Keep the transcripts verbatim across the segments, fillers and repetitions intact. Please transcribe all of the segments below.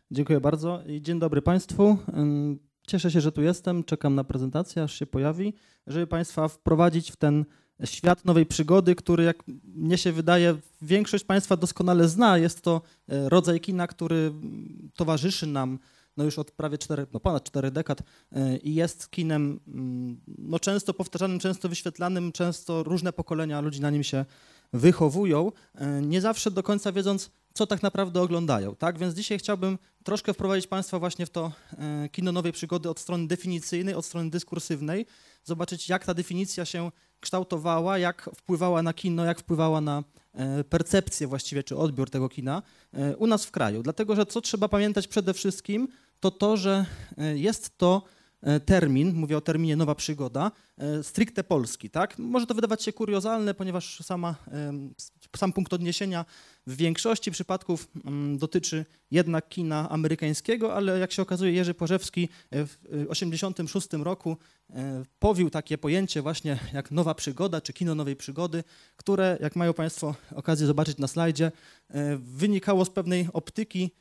Dziękuję bardzo i dzień dobry Państwu. Cieszę się, że tu jestem, czekam na prezentację, aż się pojawi, żeby Państwa wprowadzić w ten świat nowej przygody, który, jak mnie się wydaje, większość Państwa doskonale zna. Jest to rodzaj kina, który towarzyszy nam no już od prawie czterech, no ponad czterech dekad i jest kinem no często powtarzanym, często wyświetlanym, często różne pokolenia ludzi na nim się wychowują, nie zawsze do końca wiedząc, co tak naprawdę oglądają, tak? Więc dzisiaj chciałbym troszkę wprowadzić Państwa właśnie w to kino nowej przygody od strony definicyjnej, od strony dyskursywnej, zobaczyć, jak ta definicja się kształtowała, jak wpływała na kino, jak wpływała na percepcję właściwie, czy odbiór tego kina u nas w kraju. Dlatego, że co trzeba pamiętać przede wszystkim, to to, że jest to termin, mówię o terminie nowa przygoda, stricte polski, tak? Może to wydawać się kuriozalne, ponieważ sama, sam punkt odniesienia w większości przypadków dotyczy jednak kina amerykańskiego, ale jak się okazuje, Jerzy Płażewski w osiemdziesiątym szóstym roku powił takie pojęcie właśnie jak nowa przygoda, czy kino nowej przygody, które, jak mają Państwo okazję zobaczyć na slajdzie, wynikało z pewnej optyki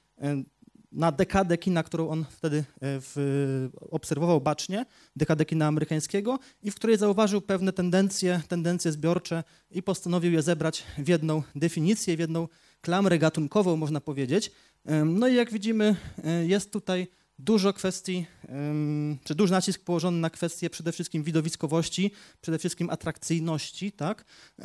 na dekadę kina, którą on wtedy w, obserwował bacznie, dekadę kina amerykańskiego i w której zauważył pewne tendencje, tendencje zbiorcze i postanowił je zebrać w jedną definicję, w jedną klamrę gatunkową, można powiedzieć. No i jak widzimy, jest tutaj dużo kwestii, czy duży nacisk położony na kwestie przede wszystkim widowiskowości, przede wszystkim atrakcyjności, tak?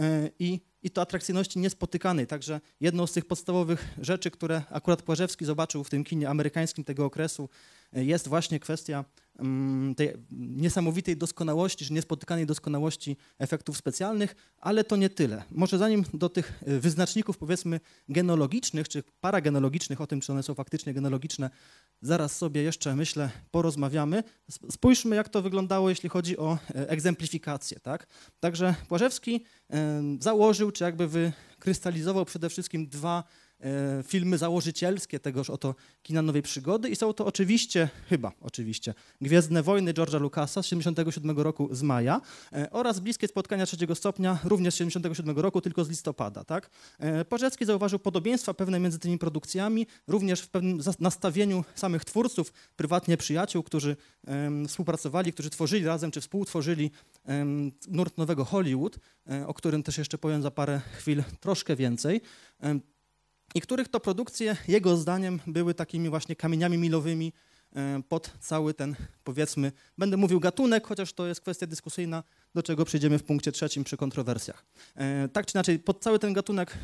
I I to atrakcyjności niespotykanej. Także jedną z tych podstawowych rzeczy, które akurat Płażewski zobaczył w tym kinie amerykańskim tego okresu, jest właśnie kwestia tej niesamowitej doskonałości, czy niespotykanej doskonałości efektów specjalnych, ale to nie tyle. Może zanim do tych wyznaczników, powiedzmy, genologicznych, czy paragenologicznych, o tym, czy one są faktycznie genologiczne, zaraz sobie jeszcze, myślę, porozmawiamy. Spójrzmy, jak to wyglądało, jeśli chodzi o egzemplifikację, tak? Także Płażewski założył, czy jakby wykrystalizował przede wszystkim dwa filmy założycielskie tegoż oto kina nowej przygody i są to oczywiście, chyba oczywiście, Gwiezdne Wojny George'a Lucasa z siedemdziesiątego siódmego roku z maja oraz Bliskie Spotkania trzeciego stopnia również z siedemdziesiątego siódmego roku, tylko z listopada. Tak? Płażewski zauważył podobieństwa pewne między tymi produkcjami, również w pewnym nastawieniu samych twórców, prywatnie przyjaciół, którzy um, współpracowali, którzy tworzyli razem, czy współtworzyli um, nurt nowego Hollywood, um, o którym też jeszcze powiem za parę chwil troszkę więcej. Um, i których to produkcje, jego zdaniem, były takimi właśnie kamieniami milowymi pod cały ten, powiedzmy, będę mówił gatunek, chociaż to jest kwestia dyskusyjna, do czego przejdziemy w punkcie trzecim przy kontrowersjach. Tak czy inaczej, pod cały ten gatunek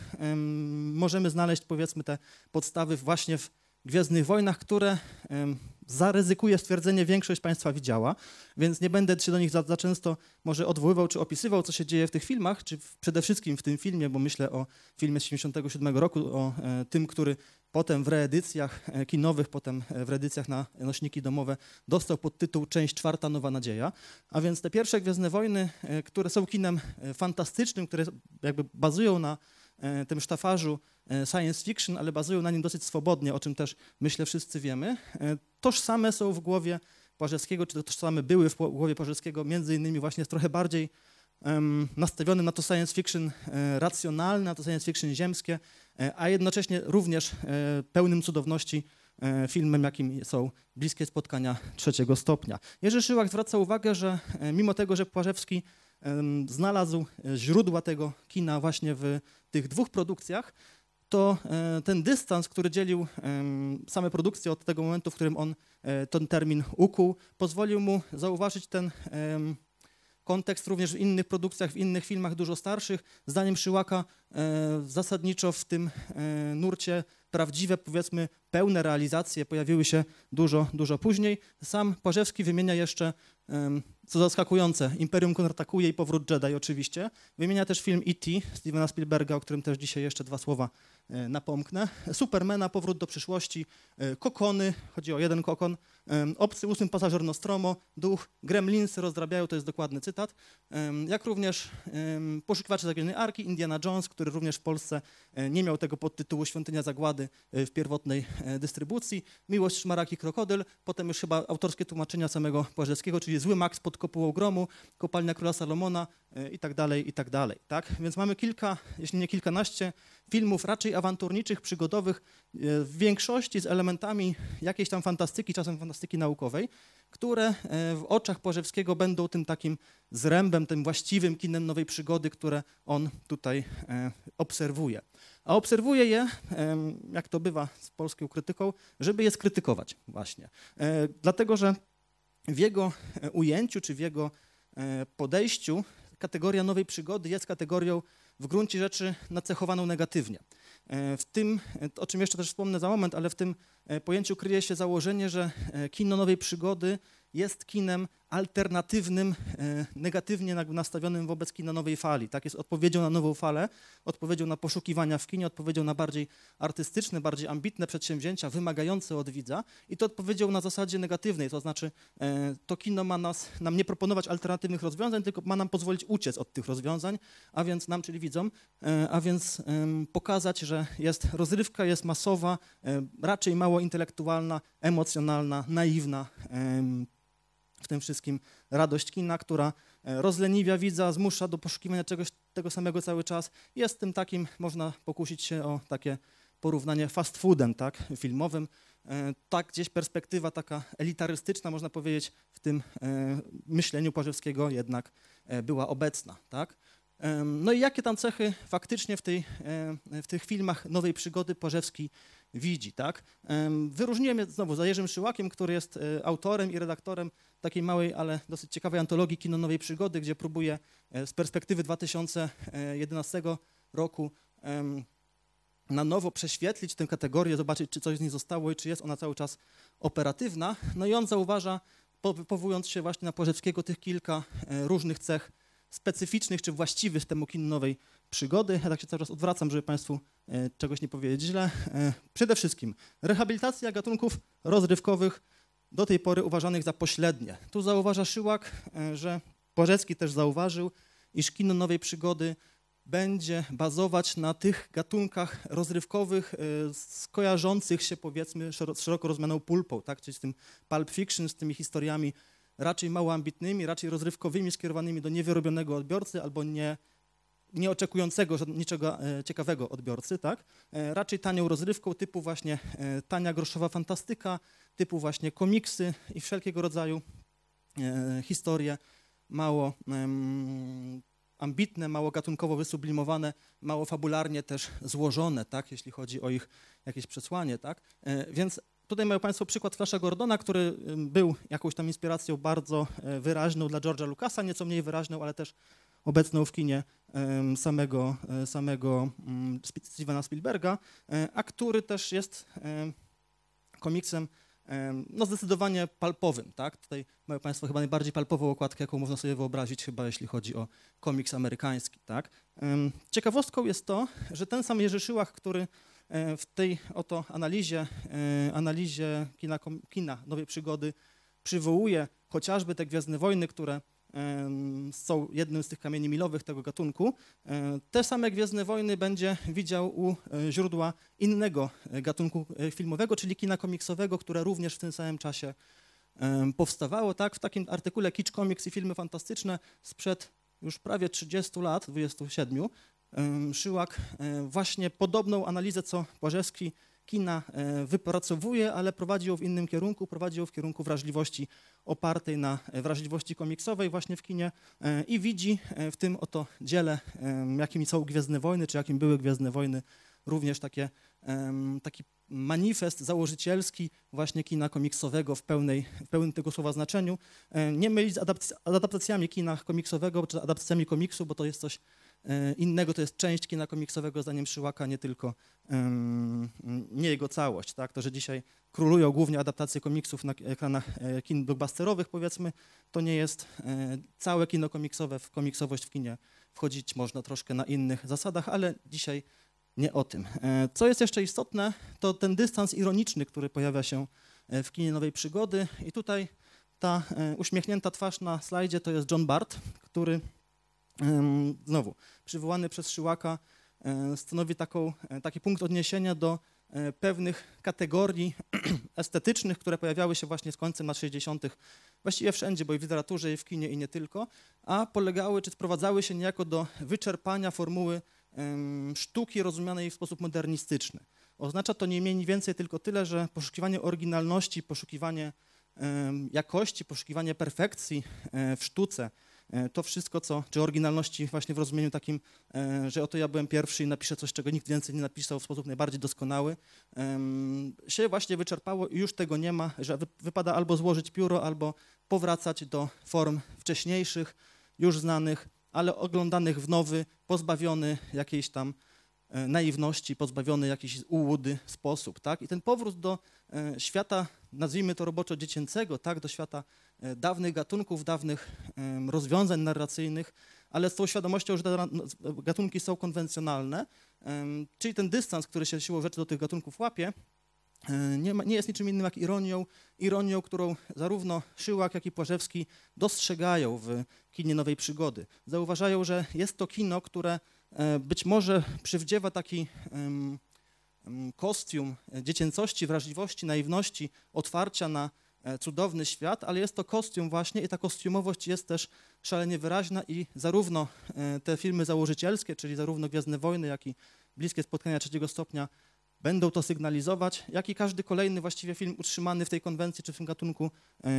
możemy znaleźć, powiedzmy, te podstawy właśnie w Gwiezdnych Wojnach, które zaryzykuję stwierdzenie, większość Państwa widziała, więc nie będę się do nich za, za często może odwoływał czy opisywał, co się dzieje w tych filmach, czy w, przede wszystkim w tym filmie, bo myślę o filmie z siedemdziesiątego siódmego roku, o e, tym, który potem w reedycjach e, kinowych, potem w reedycjach na nośniki domowe dostał podtytuł Część czwarta, Nowa Nadzieja. A więc te pierwsze Gwiezdne Wojny, e, które są kinem e, fantastycznym, które jakby bazują na e, tym sztafarzu e, science fiction, ale bazują na nim dosyć swobodnie, o czym też myślę wszyscy wiemy. E, tożsame są w głowie Płażewskiego, czy to tożsame były w głowie Płażewskiego, między innymi właśnie trochę bardziej um, nastawiony na to science fiction e, racjonalne, na to science fiction ziemskie, e, a jednocześnie również e, pełnym cudowności e, filmem, jakim są Bliskie Spotkania trzeciego stopnia. Jerzy Szyłak zwraca uwagę, że e, mimo tego, że Płażewski e, znalazł źródła tego kina właśnie w tych dwóch produkcjach, to e, ten dystans, który dzielił e, same produkcje od tego momentu, w którym on e, ten termin ukuł, pozwolił mu zauważyć ten e, kontekst również w innych produkcjach, w innych filmach dużo starszych. Zdaniem Szyłaka e, zasadniczo w tym e, nurcie prawdziwe, powiedzmy, pełne realizacje pojawiły się dużo, dużo później. Sam Płażewski wymienia jeszcze, e, co zaskakujące, Imperium kontratakuje i Powrót Jedi oczywiście. Wymienia też film E T Stevena Spielberga, o którym też dzisiaj jeszcze dwa słowa e, napomknę. Supermana, Powrót do przyszłości, e, Kokony, chodzi o jeden kokon, e, Obcy, Ósmy Pasażer Nostromo, Duch, Gremlinsy rozdrabiają, to jest dokładny cytat, e, jak również e, Poszukiwacze Zaginionej Arki, Indiana Jones, który również w Polsce e, nie miał tego podtytułu Świątynia Zagłady e, w pierwotnej e, dystrybucji, Miłość, Szmaragd i Krokodyl, potem już chyba autorskie tłumaczenia samego Płażewskiego, czyli Zły Max pod kopułą gromu, Kopalnia Króla Salomona, i tak dalej, i tak dalej, tak? Więc mamy kilka, jeśli nie kilkanaście filmów raczej awanturniczych, przygodowych, w większości z elementami jakiejś tam fantastyki, czasem fantastyki naukowej, które w oczach Płażewskiego będą tym takim zrębem, tym właściwym kinem nowej przygody, które on tutaj obserwuje. A obserwuje je, jak to bywa z polską krytyką, żeby je skrytykować właśnie. Dlatego, że w jego ujęciu czy w jego podejściu kategoria nowej przygody jest kategorią w gruncie rzeczy nacechowaną negatywnie. W tym, o czym jeszcze też wspomnę za moment, ale w tym pojęciu kryje się założenie, że kino nowej przygody jest kinem alternatywnym, negatywnie nastawionym wobec kina nowej fali. Tak, jest odpowiedzią na nową falę, odpowiedzią na poszukiwania w kinie, odpowiedzią na bardziej artystyczne, bardziej ambitne przedsięwzięcia, wymagające od widza i to odpowiedzią na zasadzie negatywnej, to znaczy to kino ma nas, nam nie proponować alternatywnych rozwiązań, tylko ma nam pozwolić uciec od tych rozwiązań, a więc nam, czyli widzom, a więc pokazać, że jest rozrywka, jest masowa, raczej mało intelektualna, emocjonalna, naiwna, w tym wszystkim radość kina, która rozleniwia widza, zmusza do poszukiwania czegoś tego samego cały czas. Jest tym takim, można pokusić się o takie porównanie fast foodem, tak, filmowym. Tak gdzieś perspektywa taka elitarystyczna, można powiedzieć, w tym myśleniu Płażewskiego jednak była obecna, tak. No i jakie tam cechy faktycznie w, tej, w tych filmach nowej przygody Płażewski widzi, tak? Wyróżniłem je znowu za Jerzym Szyłakiem, który jest autorem i redaktorem takiej małej, ale dosyć ciekawej antologii Kino nowej przygody, gdzie próbuje z perspektywy dwa tysiące jedenastego roku na nowo prześwietlić tę kategorię, zobaczyć, czy coś z niej zostało i czy jest ona cały czas operatywna. No i on zauważa, powołując się właśnie na Płażewskiego, tych kilka różnych cech specyficznych czy właściwych temu kinu nowej przygody. Ja tak się cały czas odwracam, żeby Państwu e, czegoś nie powiedzieć źle. E, przede wszystkim rehabilitacja gatunków rozrywkowych do tej pory uważanych za pośrednie. Tu zauważa Szyłak, e, że Płażewski też zauważył, iż kino nowej przygody będzie bazować na tych gatunkach rozrywkowych e, skojarzących się, powiedzmy, z szeroko rozumianą pulpą, tak? Czyli z tym pulp fiction, z tymi historiami raczej mało ambitnymi, raczej rozrywkowymi, skierowanymi do niewyrobionego odbiorcy albo nie, nie oczekującego niczego e, ciekawego odbiorcy, tak? E, raczej tanią rozrywką typu właśnie e, tania groszowa fantastyka, typu właśnie komiksy i wszelkiego rodzaju e, historie mało e, ambitne, mało gatunkowo wysublimowane, mało fabularnie też złożone, tak? Jeśli chodzi o ich jakieś przesłanie, tak? E, więc tutaj mają Państwo przykład Flasha Gordona, który był jakąś tam inspiracją bardzo wyraźną dla George'a Lucasa, nieco mniej wyraźną, ale też obecną w kinie samego, samego Stevena Spielberga, a który też jest komiksem no zdecydowanie palpowym, tak? Tutaj mają Państwo chyba najbardziej palpową okładkę, jaką można sobie wyobrazić, chyba jeśli chodzi o komiks amerykański, tak? Ciekawostką jest to, że ten sam Jerzy Szyłak, który w tej oto analizie, analizie kina, kina nowej przygody przywołuje chociażby te Gwiezdne Wojny, które są jednym z tych kamieni milowych tego gatunku. Te same Gwiezdne Wojny będzie widział u źródła innego gatunku filmowego, czyli kina komiksowego, które również w tym samym czasie powstawało. Tak? W takim artykule Kitsch Comics i filmy fantastyczne sprzed już prawie trzydziestu lat, dwudziestu siedmiu, Szyłak właśnie podobną analizę, co Płażewski, kina wypracowuje, ale prowadzi ją w innym kierunku, prowadzi ją w kierunku wrażliwości opartej na wrażliwości komiksowej właśnie w kinie i widzi w tym oto dziele, jakimi są Gwiezdne Wojny, czy jakim były Gwiezdne Wojny, również takie, taki manifest założycielski właśnie kina komiksowego w, pełnej, w pełnym tego słowa znaczeniu. Nie mylić z adaptacjami kina komiksowego, czy adaptacjami komiksu, bo to jest coś innego, to jest część kina komiksowego, zdaniem Szyłaka, nie tylko, nie jego całość. Tak? To, że dzisiaj królują głównie adaptacje komiksów na ekranach kin blockbusterowych, powiedzmy, to nie jest całe kino komiksowe. W komiksowość w kinie wchodzić można troszkę na innych zasadach, ale dzisiaj nie o tym. Co jest jeszcze istotne, to ten dystans ironiczny, który pojawia się w kinie nowej przygody i tutaj ta uśmiechnięta twarz na slajdzie to jest John Bart, który znowu przywołany przez Szyłaka stanowi taką, taki punkt odniesienia do pewnych kategorii estetycznych, które pojawiały się właśnie z końcem lat sześćdziesiątych właściwie wszędzie, bo i w literaturze, i w kinie, i nie tylko, a polegały czy sprowadzały się niejako do wyczerpania formuły um, sztuki rozumianej w sposób modernistyczny. Oznacza to nie mniej więcej tylko tyle, że poszukiwanie oryginalności, poszukiwanie um, jakości, poszukiwanie perfekcji um, w sztuce, to wszystko, co, czy oryginalności właśnie w rozumieniu takim, że oto ja byłem pierwszy i napiszę coś, czego nikt więcej nie napisał w sposób najbardziej doskonały, się właśnie wyczerpało i już tego nie ma, że wypada albo złożyć pióro, albo powracać do form wcześniejszych, już znanych, ale oglądanych w nowy, pozbawiony jakiejś tam naiwności, pozbawiony jakiejś ułudy sposób, tak? I ten powrót do e, świata, nazwijmy to roboczo dziecięcego, tak? Do świata e, dawnych gatunków, dawnych e, rozwiązań narracyjnych, ale z tą świadomością, że te gatunki są konwencjonalne, e, czyli ten dystans, który się siłą rzeczy do tych gatunków łapie, e, nie, ma, nie jest niczym innym jak ironią, ironią, którą zarówno Szyłak, jak i Płażewski dostrzegają w kinie nowej przygody. Zauważają, że jest to kino, które być może przywdziewa taki um, um, kostium dziecięcości, wrażliwości, naiwności, otwarcia na e, cudowny świat, ale jest to kostium właśnie i ta kostiumowość jest też szalenie wyraźna i zarówno e, te filmy założycielskie, czyli zarówno Gwiezdne Wojny, jak i Bliskie Spotkania Trzeciego Stopnia będą to sygnalizować, jak i każdy kolejny właściwie film utrzymany w tej konwencji czy w tym gatunku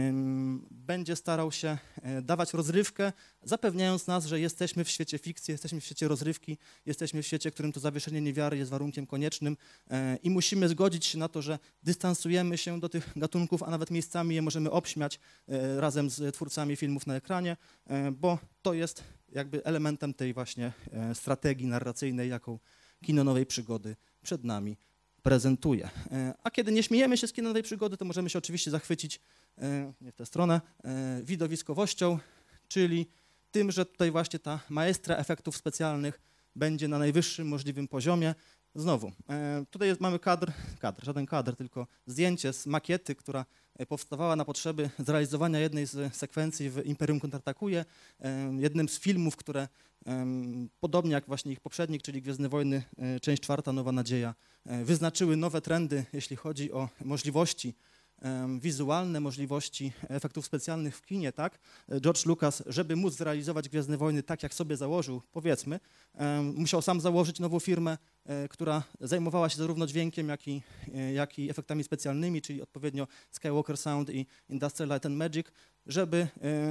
um, będzie starał się e, dawać rozrywkę, zapewniając nas, że jesteśmy w świecie fikcji, jesteśmy w świecie rozrywki, jesteśmy w świecie, w którym to zawieszenie niewiary jest warunkiem koniecznym e, i musimy zgodzić się na to, że dystansujemy się do tych gatunków, a nawet miejscami je możemy obśmiać e, razem z twórcami filmów na ekranie, e, bo to jest jakby elementem tej właśnie e, strategii narracyjnej, jaką kino nowej przygody przed nami prezentuje. A kiedy nie śmiejemy się z kina nowej przygody, to możemy się oczywiście zachwycić, nie w tę stronę, widowiskowością, czyli tym, że tutaj właśnie ta maestra efektów specjalnych będzie na najwyższym możliwym poziomie. Znowu, tutaj jest, mamy kadr, kadr, żaden kadr, tylko zdjęcie z makiety, która powstawała na potrzeby zrealizowania jednej z sekwencji w Imperium kontratakuje, jednym z filmów, które podobnie jak właśnie ich poprzednik, czyli Gwiezdne Wojny, część czwarta, Nowa Nadzieja, wyznaczyły nowe trendy, jeśli chodzi o możliwości wizualne, możliwości efektów specjalnych w kinie, tak? George Lucas, żeby móc zrealizować Gwiezdne Wojny tak, jak sobie założył, powiedzmy, musiał sam założyć nową firmę, która zajmowała się zarówno dźwiękiem, jak i, jak i efektami specjalnymi, czyli odpowiednio Skywalker Sound i Industrial Light and Magic, żeby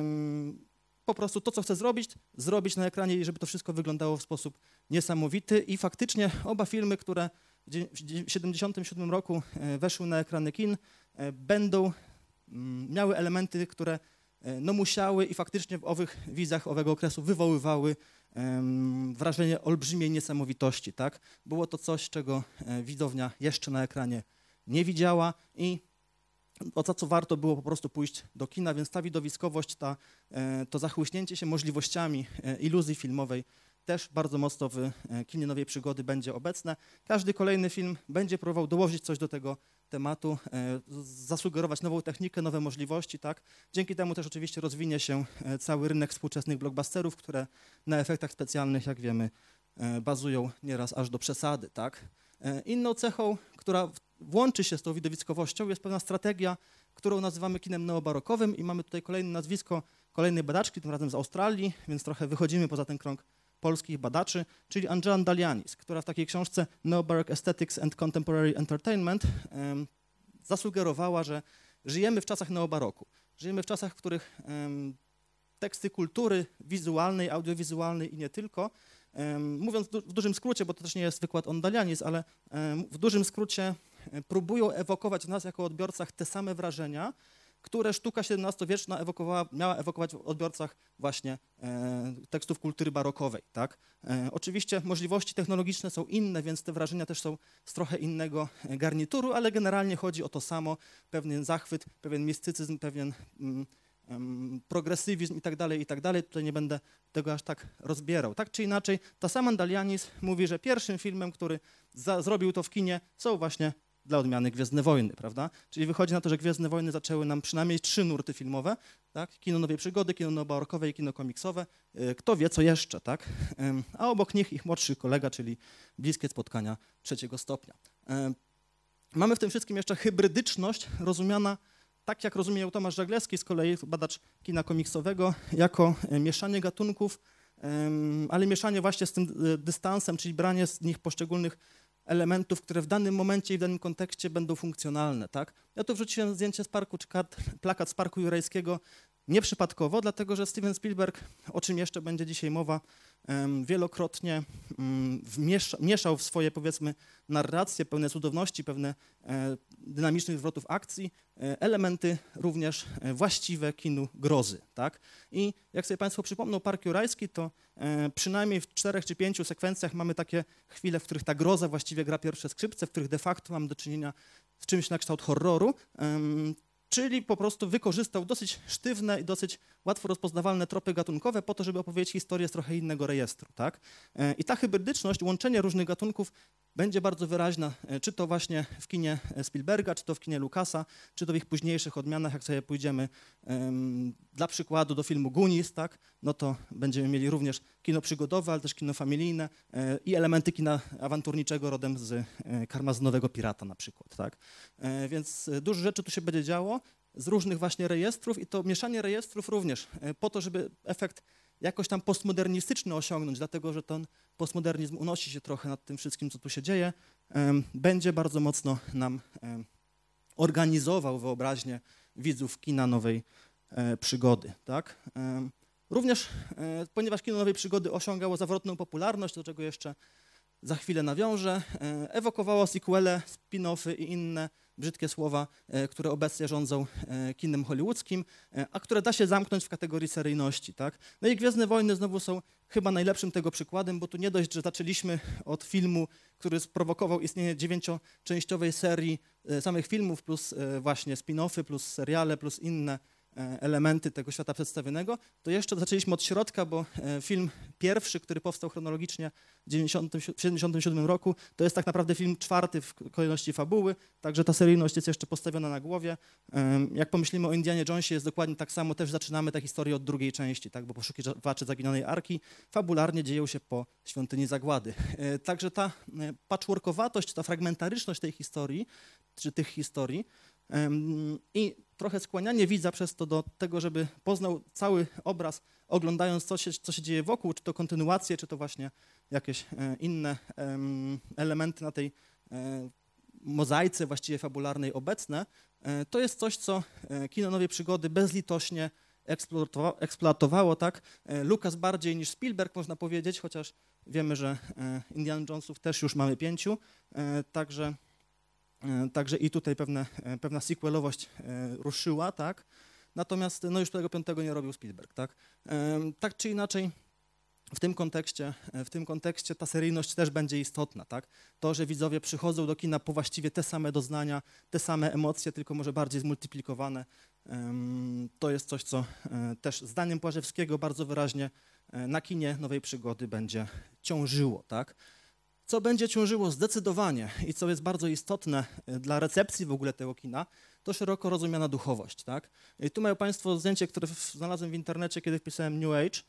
po prostu to, co chce zrobić, zrobić na ekranie i żeby to wszystko wyglądało w sposób niesamowity. I faktycznie oba filmy, które w tysiąc dziewięćset siedemdziesiątym siódmym roku weszły na ekrany kin, będą miały elementy, które no musiały i faktycznie w owych widzach owego okresu wywoływały wrażenie olbrzymiej niesamowitości, tak? Było to coś, czego widownia jeszcze na ekranie nie widziała i o za co warto było po prostu pójść do kina, więc ta widowiskowość, ta, to zachłyśnięcie się możliwościami iluzji filmowej też bardzo mocno w kinie nowej przygody będzie obecne. Każdy kolejny film będzie próbował dołożyć coś do tego tematu, zasugerować nową technikę, nowe możliwości, tak? Dzięki temu też oczywiście rozwinie się cały rynek współczesnych blockbusterów, które na efektach specjalnych, jak wiemy, bazują nieraz aż do przesady, tak? Inną cechą, która włączy się z tą widowiskowością, jest pewna strategia, którą nazywamy kinem neobarokowym i mamy tutaj kolejne nazwisko kolejnej badaczki, tym razem z Australii, więc trochę wychodzimy poza ten krąg polskich badaczy, czyli Angela Dalianis, która w takiej książce Neo-Baroque Aesthetics and Contemporary Entertainment um, zasugerowała, że żyjemy w czasach neobaroku. Żyjemy w czasach, w których um, teksty kultury wizualnej, audiowizualnej i nie tylko, um, mówiąc du w dużym skrócie, bo to też nie jest wykład on Dalianis, ale um, w dużym skrócie próbują ewokować w nas jako odbiorcach te same wrażenia, które sztuka siedemnastowieczna ewokowała, miała ewokować w odbiorcach właśnie e, tekstów kultury barokowej, tak? E, oczywiście możliwości technologiczne są inne, więc te wrażenia też są z trochę innego garnituru, ale generalnie chodzi o to samo, pewien zachwyt, pewien mistycyzm, pewien mm, mm, progresywizm i tak dalej, i tak dalej. Tutaj nie będę tego aż tak rozbierał. Tak czy inaczej, ta sama Dalianis mówi, że pierwszym filmem, który za, zrobił to w kinie, są właśnie dla odmiany Gwiezdne Wojny, prawda? Czyli wychodzi na to, że Gwiezdne Wojny zaczęły nam przynajmniej trzy nurty filmowe, tak? Kino nowej przygody, kino neobarokowe i kino komiksowe. Kto wie, co jeszcze, tak? A obok nich ich młodszy kolega, czyli Bliskie Spotkania Trzeciego Stopnia. Mamy w tym wszystkim jeszcze hybrydyczność rozumiana tak, jak rozumie ją Tomasz Żaglewski, z kolei badacz kina komiksowego, jako mieszanie gatunków, ale mieszanie właśnie z tym dystansem, czyli branie z nich poszczególnych elementów, które w danym momencie i w danym kontekście będą funkcjonalne. Tak? Ja tu wrzuciłem zdjęcie z parku, czy plakat z Parku Jurajskiego nieprzypadkowo, dlatego że Steven Spielberg, o czym jeszcze będzie dzisiaj mowa, wielokrotnie wmiesza, mieszał w swoje, powiedzmy, narracje, pełne cudowności, pewne dynamicznych zwrotów akcji, elementy również właściwe kinu grozy. Tak? I jak sobie Państwo przypomną Park Jurajski, to przynajmniej w czterech czy pięciu sekwencjach mamy takie chwile, w których ta groza właściwie gra pierwsze skrzypce, w których de facto mamy do czynienia z czymś na kształt horroru, czyli po prostu wykorzystał dosyć sztywne i dosyć łatwo rozpoznawalne tropy gatunkowe po to, żeby opowiedzieć historię z trochę innego rejestru. Tak? I ta hybrydyczność, łączenie różnych gatunków będzie bardzo wyraźna, czy to właśnie w kinie Spielberga, czy to w kinie Lucasa, czy to w ich późniejszych odmianach, jak sobie pójdziemy um, dla przykładu do filmu Goonies, tak? No to będziemy mieli również kino przygodowe, ale też kino familijne e, i elementy kina awanturniczego rodem z e, Karmazynowego Pirata na przykład. Tak? E, więc dużo rzeczy tu się będzie działo z różnych właśnie rejestrów i to mieszanie rejestrów również e, po to, żeby efekt jakoś tam postmodernistyczny osiągnąć, dlatego że ten postmodernizm unosi się trochę nad tym wszystkim, co tu się dzieje, będzie bardzo mocno nam organizował wyobraźnię widzów kina nowej przygody. Tak? Również, ponieważ kino nowej przygody osiągało zawrotną popularność, do czego jeszcze za chwilę nawiążę, ewokowało sequele, spin-offy i inne brzydkie słowa, które obecnie rządzą kinem hollywoodzkim, a które da się zamknąć w kategorii seryjności. Tak? No i Gwiezdne Wojny znowu są chyba najlepszym tego przykładem, bo tu nie dość, że zaczęliśmy od filmu, który sprowokował istnienie dziewięcioczęściowej serii samych filmów, plus właśnie spin-offy, plus seriale, plus inne elementy tego świata przedstawionego, to jeszcze zaczęliśmy od środka, bo film pierwszy, który powstał chronologicznie w siedemdziesiątym siódmym roku, to jest tak naprawdę film czwarty w kolejności fabuły, także ta seryjność jest jeszcze postawiona na głowie. Jak pomyślimy o Indianie Jonesie, jest dokładnie tak samo, też zaczynamy tę historię od drugiej części, tak, bo poszukiwacze zaginionej arki fabularnie dzieją się po Świątyni Zagłady. Także ta patchworkowatość, ta fragmentaryczność tej historii, czy tych historii, i trochę skłanianie widza przez to do tego, żeby poznał cały obraz, oglądając, co się, co się dzieje wokół, czy to kontynuacje, czy to właśnie jakieś inne elementy na tej mozaice właściwie fabularnej obecne, to jest coś, co kino nowej przygody bezlitośnie eksploatowało. Tak? Lucas bardziej niż Spielberg, można powiedzieć, chociaż wiemy, że Indiana Jonesów też już mamy pięciu, także Także i tutaj pewne, pewna sequelowość ruszyła, tak? Natomiast no już tego piątego nie robił Spielberg, tak? Tak czy inaczej, w tym kontekście, w tym kontekście ta seryjność też będzie istotna, tak? To, że widzowie przychodzą do kina po właściwie te same doznania, te same emocje, tylko może bardziej zmultiplikowane, to jest coś, co też zdaniem Płażewskiego bardzo wyraźnie na kinie nowej przygody będzie ciążyło, tak? Co będzie ciążyło zdecydowanie i co jest bardzo istotne dla recepcji w ogóle tego kina, to szeroko rozumiana duchowość. Tak? I tu mają Państwo zdjęcie, które znalazłem w internecie, kiedy wpisałem New Age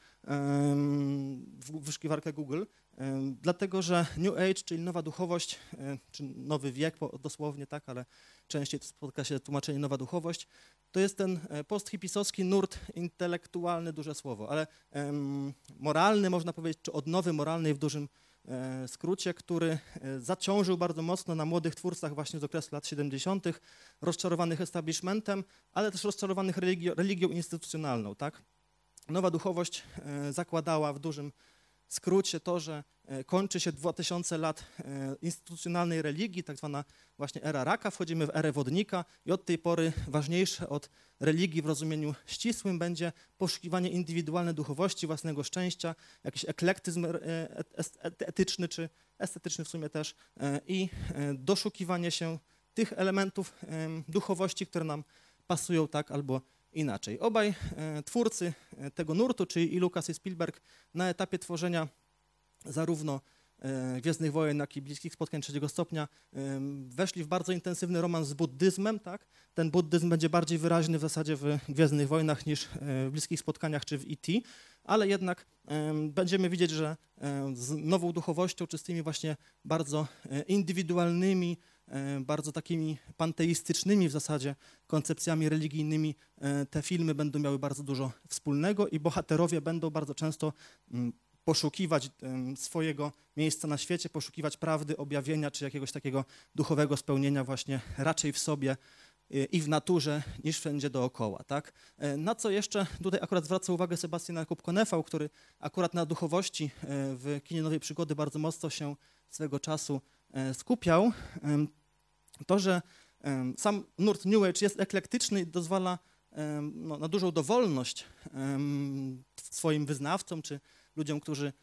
w wyszukiwarkę Google, dlatego że New Age, czyli nowa duchowość, czy nowy wiek dosłownie, tak, ale częściej spotka się tłumaczenie nowa duchowość, to jest ten posthipisowski nurt intelektualny, duże słowo, ale moralny, można powiedzieć, czy odnowy moralnej w dużym skrócie, który zaciążył bardzo mocno na młodych twórcach właśnie z okresu lat siedemdziesiątych, rozczarowanych establishmentem, ale też rozczarowanych religio, religią instytucjonalną. Tak? Nowa duchowość zakładała w dużym skrócie to, że kończy się dwa tysiące lat instytucjonalnej religii, tak zwana właśnie era raka, wchodzimy w erę wodnika i od tej pory ważniejsze od religii w rozumieniu ścisłym będzie poszukiwanie indywidualnej duchowości, własnego szczęścia, jakiś eklektyzm etyczny czy estetyczny w sumie też i doszukiwanie się tych elementów duchowości, które nam pasują tak albo inaczej. Obaj twórcy tego nurtu, czyli i Lucas i Spielberg, na etapie tworzenia zarówno Gwiezdnych Wojen, jak i Bliskich Spotkań Trzeciego Stopnia weszli w bardzo intensywny romans z buddyzmem. Tak? Ten buddyzm będzie bardziej wyraźny w zasadzie w Gwiezdnych Wojnach niż w Bliskich Spotkaniach czy w E T, ale jednak będziemy widzieć, że z nową duchowością, czy z tymi właśnie bardzo indywidualnymi bardzo takimi panteistycznymi w zasadzie koncepcjami religijnymi te filmy będą miały bardzo dużo wspólnego i bohaterowie będą bardzo często poszukiwać swojego miejsca na świecie, poszukiwać prawdy, objawienia czy jakiegoś takiego duchowego spełnienia właśnie raczej w sobie i w naturze niż wszędzie dookoła, tak? Na co jeszcze tutaj akurat zwraca uwagę Sebastian Jakub Konefał, który akurat na duchowości w kinie Nowej Przygody bardzo mocno się swego czasu skupiał, to, że sam nurt New Age jest eklektyczny i dozwala no, na dużą dowolność swoim wyznawcom czy ludziom, którzy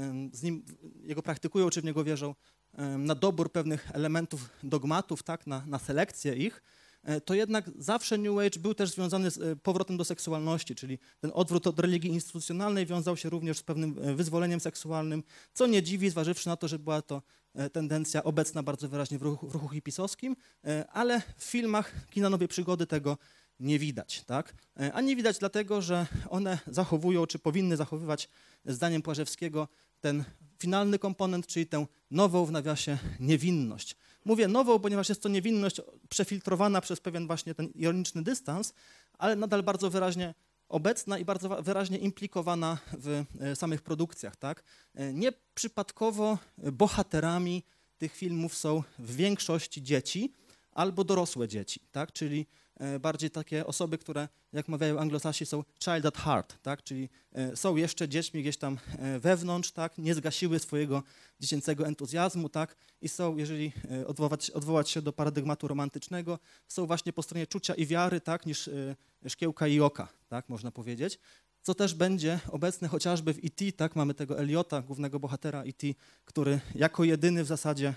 z nim jego praktykują czy w niego wierzą, na dobór pewnych elementów dogmatów, tak, na, na selekcję ich, to jednak zawsze New Age był też związany z powrotem do seksualności, czyli ten odwrót od religii instytucjonalnej wiązał się również z pewnym wyzwoleniem seksualnym, co nie dziwi, zważywszy na to, że była to tendencja obecna bardzo wyraźnie w ruchu, w ruchu hipisowskim, ale w filmach kina Nowej Przygody tego nie widać, tak? A nie widać dlatego, że one zachowują, czy powinny zachowywać, zdaniem Płażewskiego, ten finalny komponent, czyli tę nową w nawiasie niewinność. Mówię nową, ponieważ jest to niewinność przefiltrowana przez pewien właśnie ten ironiczny dystans, ale nadal bardzo wyraźnie obecna i bardzo wyraźnie implikowana w samych produkcjach, tak? Nieprzypadkowo bohaterami tych filmów są w większości dzieci albo dorosłe dzieci, tak? Czyli bardziej takie osoby, które, jak mawiają Anglosasi, są child at heart, tak? Czyli są jeszcze dziećmi gdzieś tam wewnątrz, tak? Nie zgasiły swojego dziecięcego entuzjazmu, tak? I są, jeżeli odwołać, odwołać się do paradygmatu romantycznego, są właśnie po stronie czucia i wiary, tak? Niż szkiełka i oka, tak? Można powiedzieć. Co też będzie obecne chociażby w E T, tak? Mamy tego Eliota, głównego bohatera E T, który jako jedyny w zasadzie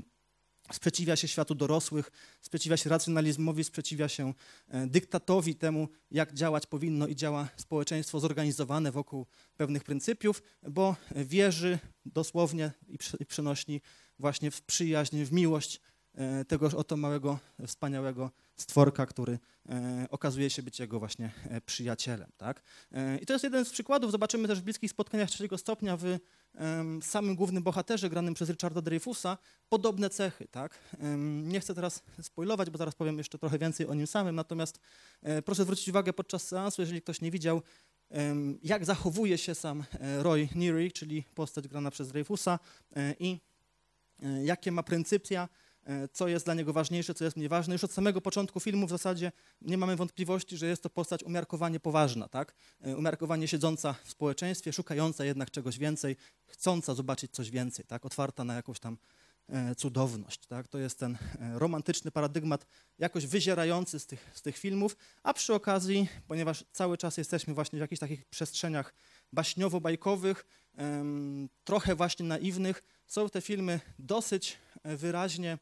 sprzeciwia się światu dorosłych, sprzeciwia się racjonalizmowi, sprzeciwia się dyktatowi, temu, jak działać powinno i działa społeczeństwo zorganizowane wokół pewnych pryncypiów, bo wierzy dosłownie i przenośni właśnie w przyjaźń, w miłość tegoż oto małego, wspaniałego stworka, który okazuje się być jego właśnie przyjacielem, tak? I to jest jeden z przykładów, zobaczymy też w Bliskich Spotkaniach trzeciego stopnia w samym głównym bohaterze, granym przez Richarda Dreyfusa, podobne cechy, tak? Nie chcę teraz spoilować, bo zaraz powiem jeszcze trochę więcej o nim samym, natomiast proszę zwrócić uwagę podczas seansu, jeżeli ktoś nie widział, jak zachowuje się sam Roy Neary, czyli postać grana przez Dreyfusa i jakie ma pryncypia, co jest dla niego ważniejsze, co jest mniej ważne. Już od samego początku filmu w zasadzie nie mamy wątpliwości, że jest to postać umiarkowanie poważna, tak? Umiarkowanie siedząca w społeczeństwie, szukająca jednak czegoś więcej, chcąca zobaczyć coś więcej, tak? Otwarta na jakąś tam cudowność, tak? To jest ten romantyczny paradygmat jakoś wyzierający z tych, z tych filmów, a przy okazji, ponieważ cały czas jesteśmy właśnie w jakichś takich przestrzeniach baśniowo-bajkowych, um, trochę właśnie naiwnych, są te filmy dosyć wyraźnie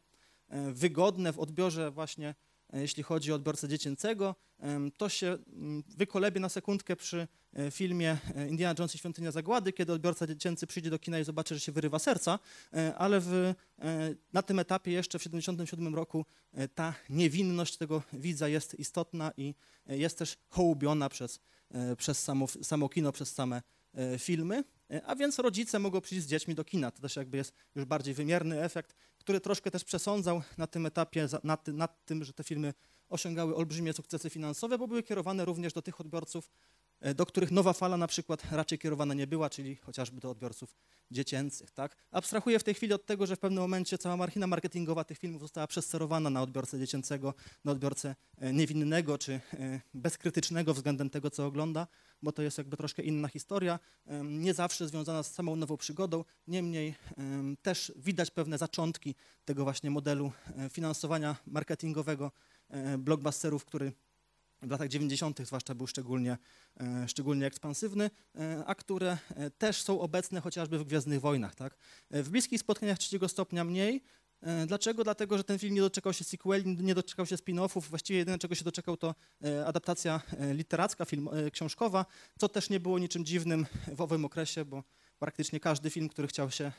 wygodne w odbiorze właśnie, jeśli chodzi o odbiorcę dziecięcego. To się wykolebie na sekundkę przy filmie Indiana Jones i Świątynia Zagłady, kiedy odbiorca dziecięcy przyjdzie do kina i zobaczy, że się wyrywa serca, ale w, na tym etapie jeszcze w siedemdziesiątym siódmym roku ta niewinność tego widza jest istotna i jest też hołubiona przez, przez samo, samo kino, przez same filmy, a więc rodzice mogą przyjść z dziećmi do kina. To też jakby jest już bardziej wymierny efekt, który troszkę też przesądzał na tym etapie nad, nad tym, że te filmy osiągały olbrzymie sukcesy finansowe, bo były kierowane również do tych odbiorców, do których nowa fala na przykład raczej kierowana nie była, czyli chociażby do odbiorców dziecięcych, tak? Abstrahuję w tej chwili od tego, że w pewnym momencie cała machina marketingowa tych filmów została przesterowana na odbiorcę dziecięcego, na odbiorcę niewinnego czy bezkrytycznego względem tego, co ogląda, bo to jest jakby troszkę inna historia, nie zawsze związana z samą nową przygodą, niemniej też widać pewne zaczątki tego właśnie modelu finansowania marketingowego blockbusterów, który w latach dziewięćdziesiątych zwłaszcza był szczególnie, szczególnie ekspansywny, a które też są obecne chociażby w Gwiezdnych Wojnach, tak? W Bliskich Spotkaniach trzeciego stopnia mniej. Dlaczego? Dlatego, że ten film nie doczekał się sequeli, nie doczekał się spin-offów. Właściwie jedyne, czego się doczekał, to adaptacja literacka, film, książkowa, co też nie było niczym dziwnym w owym okresie, bo praktycznie każdy film, który chciał się